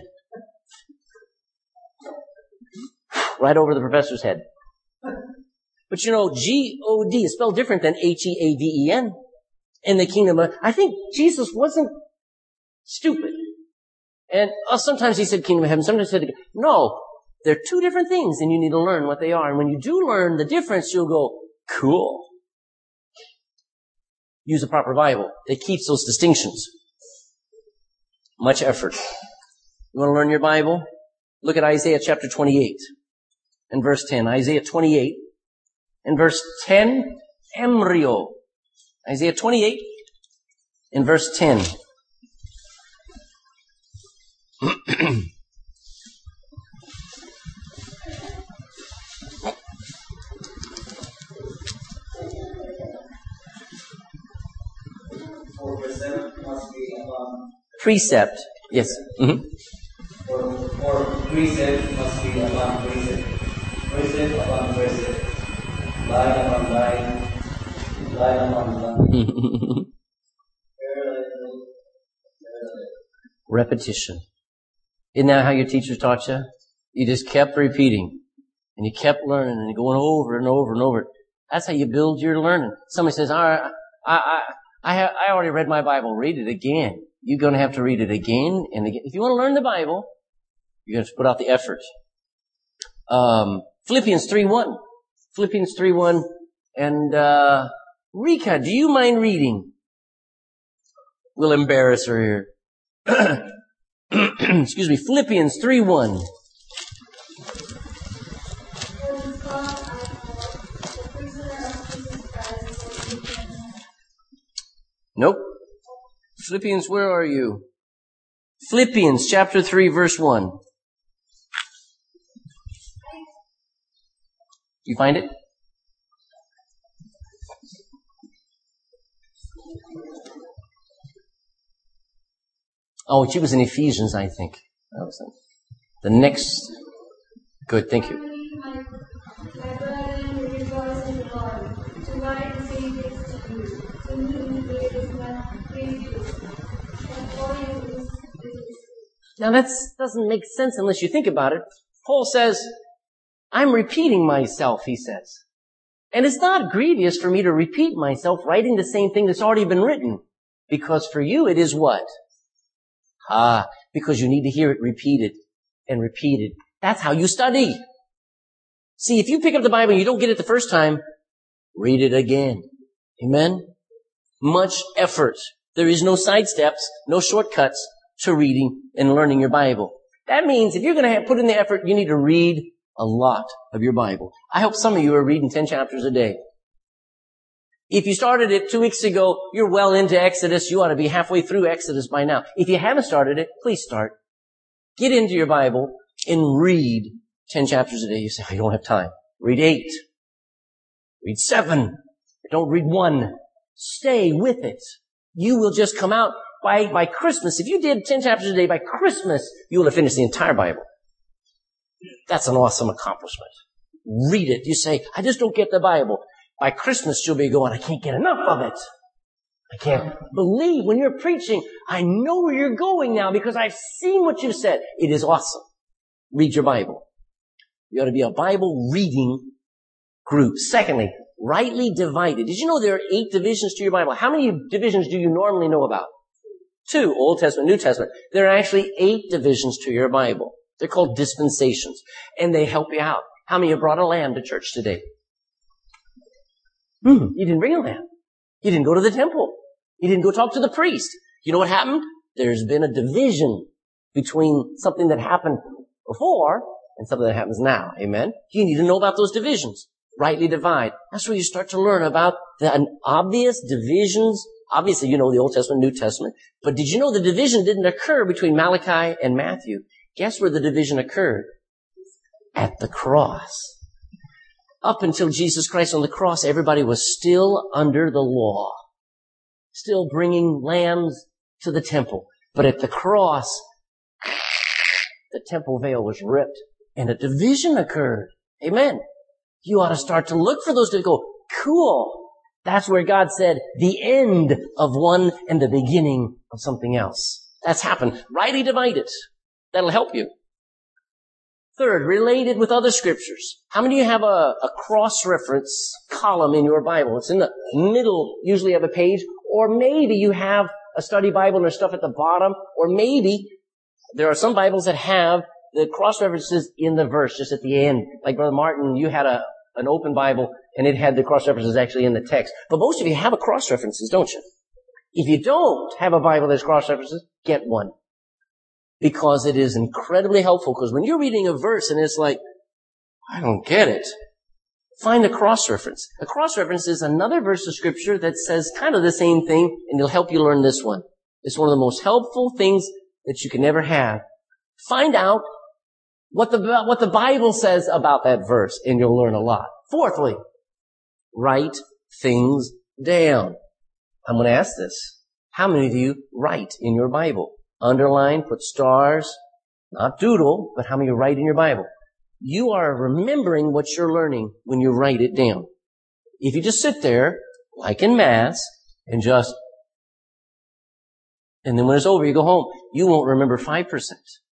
Right over the professor's head. But you know, G-O-D is spelled different than H-E-A-V-E-N in the kingdom of, I think Jesus wasn't stupid. And sometimes he said kingdom of heaven, sometimes he said, no, they're two different things and you need to learn what they are. And when you do learn the difference, you'll go, cool. Use a proper Bible that keeps those distinctions. Much effort. You want to learn your Bible? Look at Isaiah chapter 28 and verse 10. Isaiah 28 and verse 10, embryo. Isaiah 28 and verse 10. Precept. Yes. Mm-hmm. Or precept must be upon precept. Precept upon precept. Line upon line. Line upon line. Repetition. Isn't that how your teachers taught you? You just kept repeating. And you kept learning and going over and over and over. That's how you build your learning. Somebody says, all right, I already read my Bible. Read it again. You're going to have to read it again and again. If you want to learn the Bible, you're going to have to put out the effort. Philippians 3:1. Philippians 3:1. And, Rika, do you mind reading? We'll embarrass her here. Excuse me. Philippians 3:1. Nope. Philippians, where are you? Philippians chapter 3 verse 1. You find it? Oh, she was in Ephesians, I think. That was it. The next. Good, thank you. My brethren, rejoice in the Lord. Tonight the same is to you. To whom there is not previous. And for you is. Now that doesn't make sense unless you think about it. Paul says, I'm repeating myself, he says. And it's not grievous for me to repeat myself, writing the same thing that's already been written. Because for you it is what? Because you need to hear it repeated and repeated. That's how you study. See, if you pick up the Bible and you don't get it the first time, read it again. Amen? Much effort. There is no side steps, no shortcuts to reading and learning your Bible. That means if you're going to put in the effort, you need to read a lot of your Bible. I hope some of you are reading 10 chapters a day. If you started it 2 weeks ago, you're well into Exodus. You ought to be halfway through Exodus by now. If you haven't started it, please start. Get into your Bible and read 10 chapters a day. You say, I don't have time. Read 8. Read 7. Don't read 1. Stay with it. You will just come out by Christmas. If you did 10 chapters a day, by Christmas, you will have finished the entire Bible. That's an awesome accomplishment. Read it. You say, I just don't get the Bible. By Christmas, you'll be going, I can't get enough of it. I can't believe when you're preaching, I know where you're going now because I've seen what you've said. It is awesome. Read your Bible. You ought to be a Bible reading group. Secondly, rightly divided. Did you know there are 8 divisions to your Bible? How many divisions do you normally know about? 2, Old Testament, New Testament. There are actually 8 divisions to your Bible. They're called dispensations, and they help you out. How many have brought a lamb to church today? You didn't bring a lamb. You didn't go to the temple. You didn't go talk to the priest. You know what happened? There's been a division between something that happened before and something that happens now. Amen? You need to know about those divisions. Rightly divide. That's where you start to learn about the obvious divisions. Obviously, you know the Old Testament, New Testament. But did you know the division didn't occur between Malachi and Matthew? Guess where the division occurred? At the cross. Up until Jesus Christ on the cross, everybody was still under the law. Still bringing lambs to the temple. But at the cross, the temple veil was ripped and a division occurred. Amen. You ought to start to look for those to go, cool. That's where God said the end of one and the beginning of something else. That's happened. Rightly divide it. That'll help you. Third, related with other scriptures. How many of you have a cross-reference column in your Bible? It's in the middle, usually of a page. Or maybe you have a study Bible and there's stuff at the bottom. Or maybe there are some Bibles that have the cross-references in the verse, just at the end. Like Brother Martin, you had an open Bible and it had the cross-references actually in the text. But most of you have a cross-references, don't you? If you don't have a Bible that's cross-references, get one. Because it is incredibly helpful. Because when you're reading a verse and it's like, I don't get it, find a cross-reference. A cross-reference is another verse of Scripture that says kind of the same thing, and it'll help you learn this one. It's one of the most helpful things that you can ever have. Find out what the Bible says about that verse, and you'll learn a lot. Fourthly, write things down. I'm going to ask this. How many of you write in your Bible? Underline, put stars, not doodle, but how many of you write in your Bible? You are remembering what you're learning when you write it down. If you just sit there, like in Mass, and then when it's over, you go home, you won't remember 5%.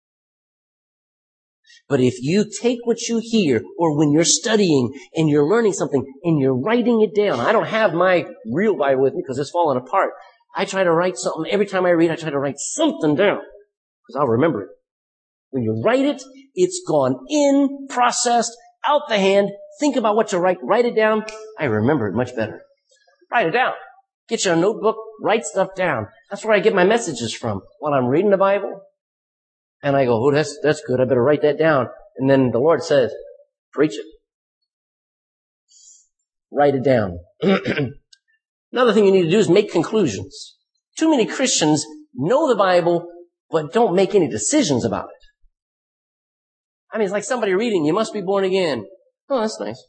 But if you take what you hear, or when you're studying and you're learning something and you're writing it down, I don't have my real Bible with me because it's falling apart. I try to write something. Every time I read, I try to write something down because I'll remember it. When you write it, it's gone in, processed, out the hand. Think about what to write. Write it down. I remember it much better. Write it down. Get you a notebook. Write stuff down. That's where I get my messages from while I'm reading the Bible. And I go, oh, that's good. I better write that down. And then the Lord says, preach it. Write it down. Another thing you need to do is make conclusions. Too many Christians know the Bible, but don't make any decisions about it. I mean, it's like somebody reading, you must be born again. Oh, that's nice.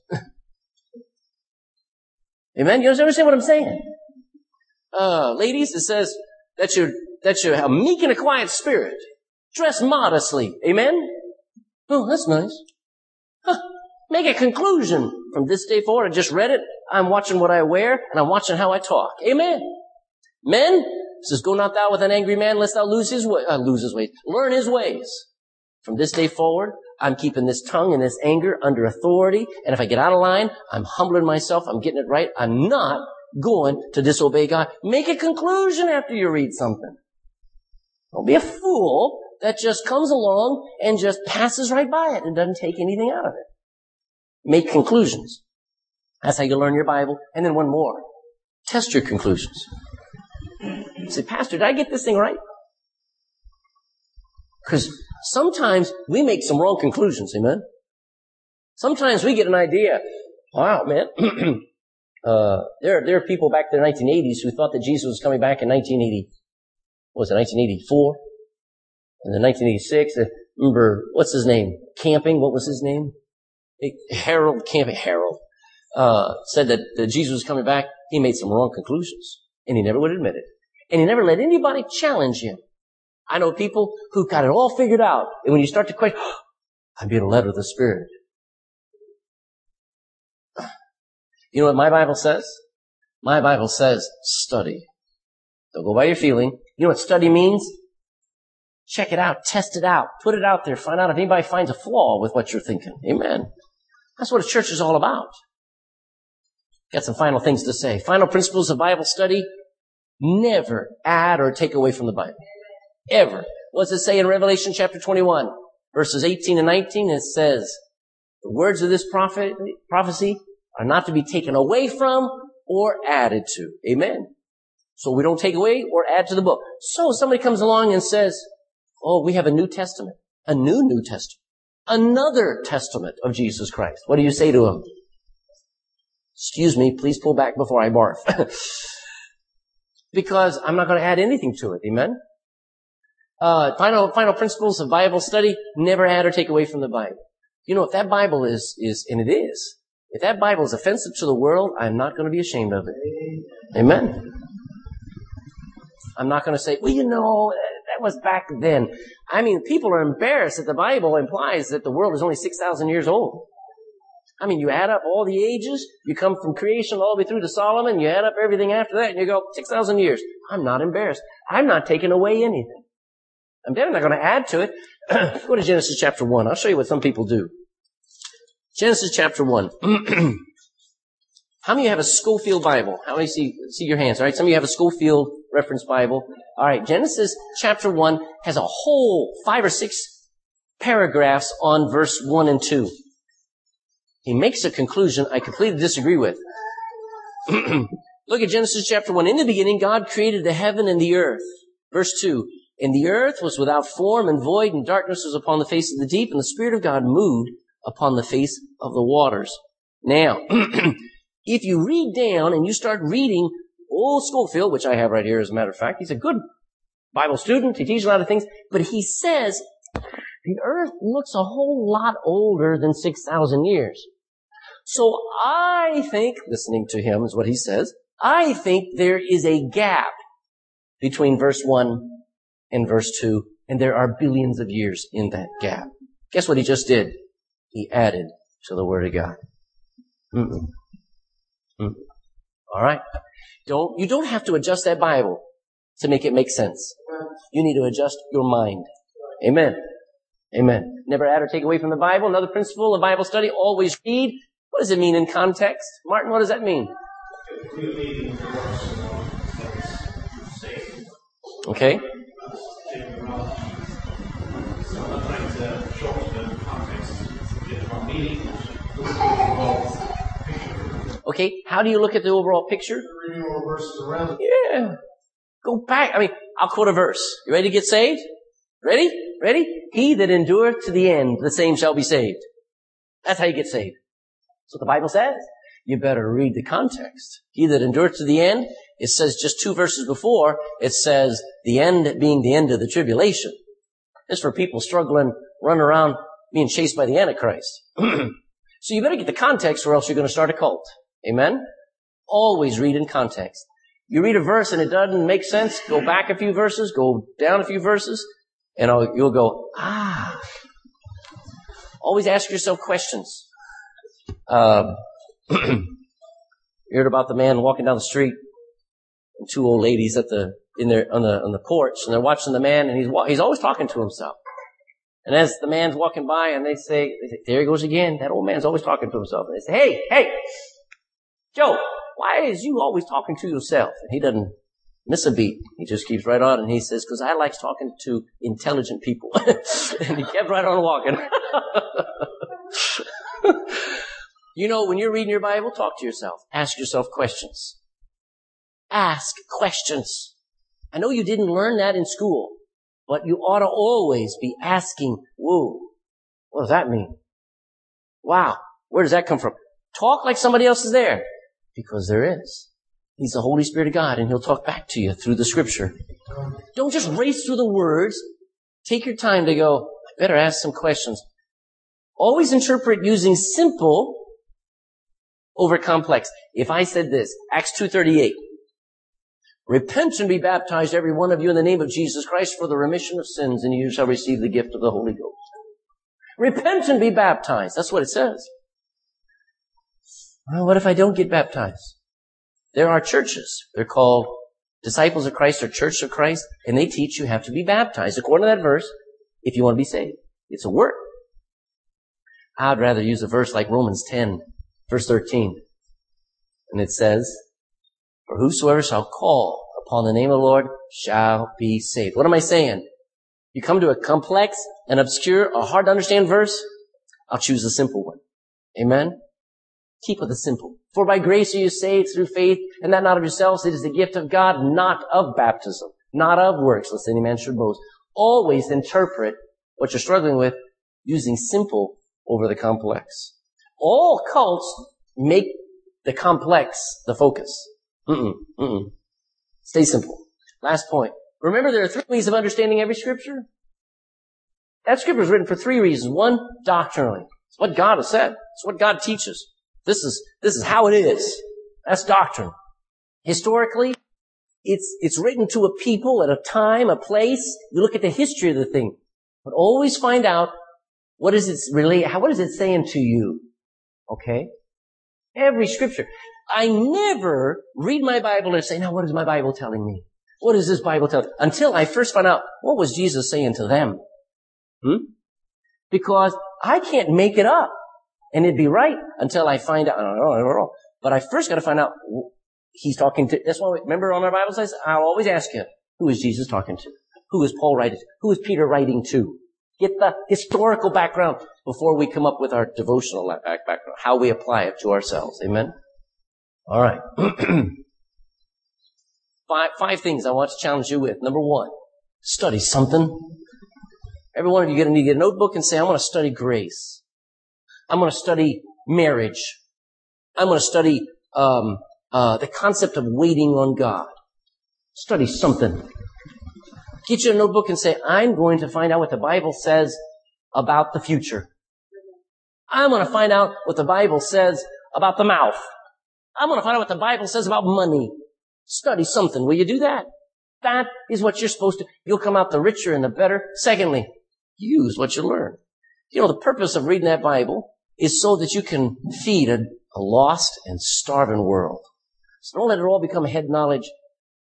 Amen? You understand what I'm saying? Ladies, it says that you're a meek and a quiet spirit. Dress modestly. Amen? Oh, that's nice. Make a conclusion. From this day forward, I just read it. I'm watching what I wear, and I'm watching how I talk. Amen. Men, it says, go not thou with an angry man, lest thou lose his ways. Learn his ways. From this day forward, I'm keeping this tongue and this anger under authority. And if I get out of line, I'm humbling myself. I'm getting it right. I'm not going to disobey God. Make a conclusion after you read something. Don't be a fool that just comes along and just passes right by it and doesn't take anything out of it. Make conclusions. That's how you learn your Bible. And then one more. Test your conclusions. You say, Pastor, did I get this thing right? Because sometimes we make some wrong conclusions, amen? Sometimes we get an idea. Wow, man. There are people back in the 1980s who thought that Jesus was coming back in 1984? And then 1986, remember, what's his name? Camping, what was his name? Harold Camping. Harold said that Jesus was coming back. He made some wrong conclusions, and he never would admit it. And he never let anybody challenge him. I know people who got it all figured out, and when you start to question, I'm being led of the Spirit. You know what my Bible says? My Bible says, study. Don't go by your feeling. You know what study means? Check it out, test it out, put it out there, find out if anybody finds a flaw with what you're thinking. Amen. That's what a church is all about. Got some final things to say. Final principles of Bible study. Never add or take away from the Bible. Ever. What does it say in Revelation chapter 21, verses 18 and 19? It says, the words of this prophecy are not to be taken away from or added to. Amen. So we don't take away or add to the book. So somebody comes along and says, oh, we have a New Testament. A New Testament. Another testament of Jesus Christ. What do you say to him? Excuse me, please pull back before I barf. Because I'm not going to add anything to it. Amen? Final principles of Bible study. Never add or take away from the Bible. You know, if that Bible is, and it is, if that Bible is offensive to the world, I'm not going to be ashamed of it. Amen? I'm not going to say, well, you know, that was back then. I mean, people are embarrassed that the Bible implies that the world is only 6,000 years old. I mean, you add up all the ages, you come from creation all the way through to Solomon, you add up everything after that, and you go, 6,000 years. I'm not embarrassed. I'm not taking away anything. I'm definitely not going to add to it. Go to Genesis chapter 1. I'll show you what some people do. Genesis chapter 1. How many of you have a Schofield Bible? How many see your hands? All right, some of you have a Schofield reference Bible. All right, Genesis chapter 1 has a whole 5 or 6 paragraphs on verse 1 and 2. He makes a conclusion I completely disagree with. Look at Genesis chapter 1. In the beginning, God created the heaven and the earth. Verse 2. And the earth was without form and void, and darkness was upon the face of the deep, and the Spirit of God moved upon the face of the waters. Now, if you read down and you start reading old Schofield, which I have right here as a matter of fact, he's a good Bible student. He teaches a lot of things, but he says the earth looks a whole lot older than 6,000 years. So I think, listening to him is what he says, I think there is a gap between verse 1 and verse 2, and there are billions of years in that gap. Guess what he just did? He added to the Word of God. All right? You don't have to adjust that Bible to make it make sense. You need to adjust your mind. Amen. Amen. Never add or take away from the Bible. Another principle of Bible study, always read. What does it mean in context? Martin, what does that mean? Okay. Okay, how do you look at the overall picture? Yeah. Go back. I mean, I'll quote a verse. You ready to get saved? Ready? Ready? He that endureth to the end, the same shall be saved. That's how you get saved. That's what the Bible says. You better read the context. He that endureth to the end, it says just 2 verses before, it says the end being the end of the tribulation. It's for people struggling, running around, being chased by the Antichrist. So you better get the context or else you're going to start a cult. Amen? Always read in context. You read a verse and it doesn't make sense, go back a few verses, go down a few verses, and you'll go, ah. Always ask yourself questions. You heard about the man walking down the street and 2 old ladies on the porch, and they're watching the man, and he's always talking to himself. And as the man's walking by, and they say, there he goes again. That old man's always talking to himself. And they say, hey, Joe, why is you always talking to yourself? And he doesn't miss a beat. He just keeps right on, and he says, because I like talking to intelligent people. And he kept right on walking. You know, when you're reading your Bible, talk to yourself. Ask yourself questions. Ask questions. I know you didn't learn that in school, but you ought to always be asking, whoa, what does that mean? Wow, where does that come from? Talk like somebody else is there. Because there is. He's the Holy Spirit of God, and He'll talk back to you through the Scripture. Don't just race through the words. Take your time to go, I better ask some questions. Always interpret using simple over complex. If I said this, Acts 2:38, repent and be baptized, every one of you, in the name of Jesus Christ for the remission of sins, and you shall receive the gift of the Holy Ghost. Repent and be baptized. That's what it says. Well, what if I don't get baptized? There are churches. They're called Disciples of Christ or Church of Christ, and they teach you have to be baptized according to that verse if you want to be saved. It's a work. I'd rather use a verse like Romans 10, verse 13. And it says, for whosoever shall call upon the name of the Lord shall be saved. What am I saying? You come to a complex, an obscure, a hard to understand verse, I'll choose the simple one. Amen? Keep with the simple. For by grace are you saved through faith, and that not of yourselves. It is the gift of God, not of baptism, not of works, lest any man should boast. Always interpret what you're struggling with using simple over the complex. All cults make the complex the focus. Stay simple. Last point. Remember, there are 3 ways of understanding every Scripture. That Scripture is written for 3 reasons. 1, doctrinally. It's what God has said. It's what God teaches. This is how it is. That's doctrine. Historically, it's written to a people at a time, a place. You look at the history of the thing. But always find out what is it saying to you? Okay? Every scripture. I never read my Bible and say, now what is my Bible telling me? What is this Bible telling me? Until I first find out, what was Jesus saying to them? Because I can't make it up. And it'd be right until I find out. I don't know. But I first got to find out he's talking to. That's why, remember on our Bible says, I'll always ask you, who is Jesus talking to? Who is Paul writing to? Who is Peter writing to? Get the historical background before we come up with our devotional background, how we apply it to ourselves. Amen? All right. Five things I want to challenge you with. Number one, study something. Every one of you need to get a notebook and say, I want to study grace. I'm going to study marriage. I'm going to study the concept of waiting on God. Study something. Get you a notebook and say, I'm going to find out what the Bible says about the future. I'm going to find out what the Bible says about the mouth. I'm going to find out what the Bible says about money. Study something. Will you do that? That is what you're supposed to. You'll come out the richer and the better. Secondly, use what you learn. You know, the purpose of reading that Bible is so that you can feed a lost and starving world. So don't let it all become head knowledge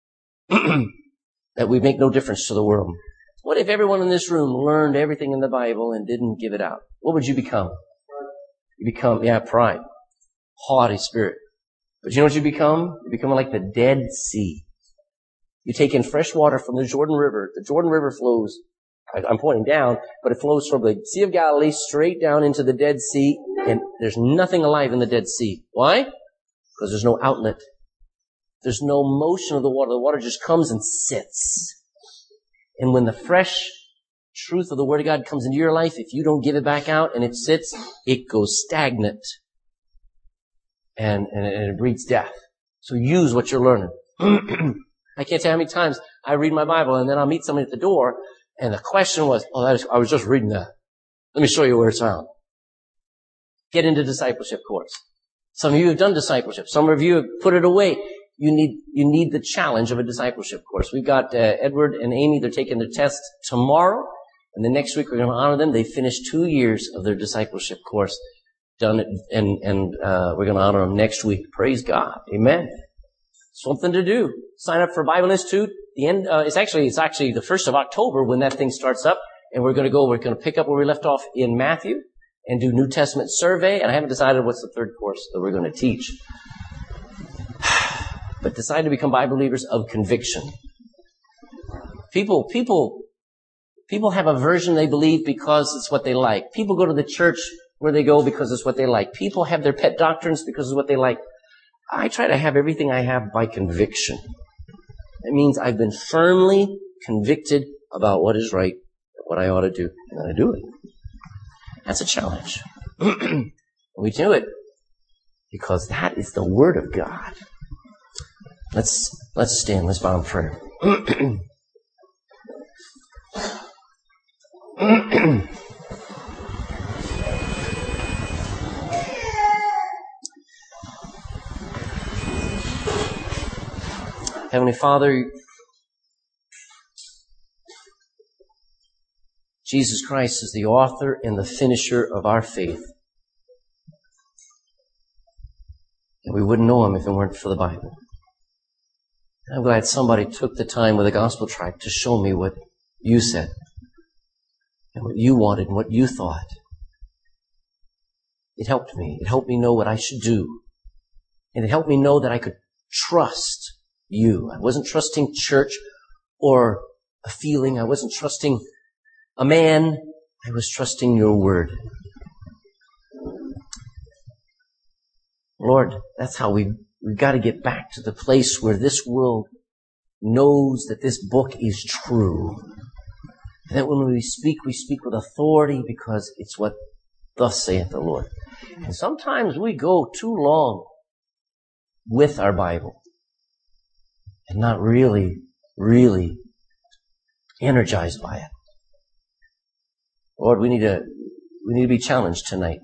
that we make no difference to the world. What if everyone in this room learned everything in the Bible and didn't give it out? What would you become? You become, pride. Haughty spirit. But you know what you become? You become like the Dead Sea. You take in fresh water from the Jordan River. The Jordan River flows, I'm pointing down, but it flows from the Sea of Galilee straight down into the Dead Sea, and there's nothing alive in the Dead Sea. Why? Because there's no outlet. There's no motion of the water. The water just comes and sits. And when the fresh truth of the Word of God comes into your life, if you don't give it back out and it sits, it goes stagnant. And it breeds death. So use what you're learning. I can't tell how many times I read my Bible and then I'll meet somebody at the door and the question was, I was just reading that. Let me show you where it's found. Get into discipleship course. Some of you have done discipleship. Some of you have put it away. You need the challenge of a discipleship course. We've got Edward and Amy. They're taking their test tomorrow. And the next week we're going to honor them. They finished 2 years of their discipleship course done, and we're going to honor them next week. Praise God. Amen. Something to do. Sign up for Bible Institute. The end, it's actually the 1st of October when that thing starts up. And we're going to pick up where we left off in Matthew and do New Testament survey. And I haven't decided what's the third course that we're going to teach. But decide to become Bible believers of conviction. People have a version they believe because it's what they like. People go to the church where they go because it's what they like. People have their pet doctrines because it's what they like. I try to have everything I have by conviction. It means I've been firmly convicted about what is right, what I ought to do, and I do it. That's a challenge. We do it because that is the Word of God. Let's stand. Let's bow in prayer. Heavenly Father, Jesus Christ is the author and the finisher of our faith. And we wouldn't know Him if it weren't for the Bible. I'm glad somebody took the time with a gospel tract to show me what you said and what you wanted and what you thought. It helped me. It helped me know what I should do. And it helped me know that I could trust you. I wasn't trusting church or a feeling. I wasn't trusting a man. I was trusting your word. Lord, that's how we've got to get back to the place where this world knows that this book is true. And that when we speak with authority because it's what thus saith the Lord. And sometimes we go too long with our Bible and not really energized by it. Lord, we need to be challenged tonight.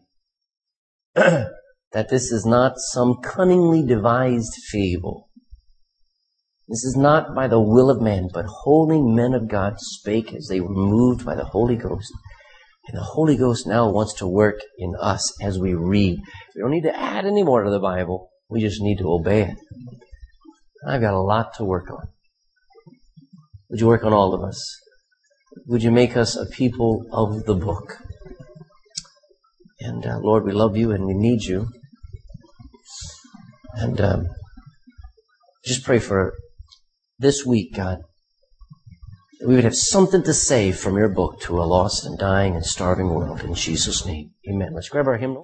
That this is not some cunningly devised fable. This is not by the will of man, but holy men of God spake as they were moved by the Holy Ghost. And the Holy Ghost now wants to work in us as we read. We don't need to add any more to the Bible. We just need to obey it. I've got a lot to work on. Would you work on all of us? Would you make us a people of the book? And Lord, we love you and we need you. And just pray for this week, God, that we would have something to say from your book to a lost and dying and starving world. In Jesus' name, amen. Let's grab our hymnal.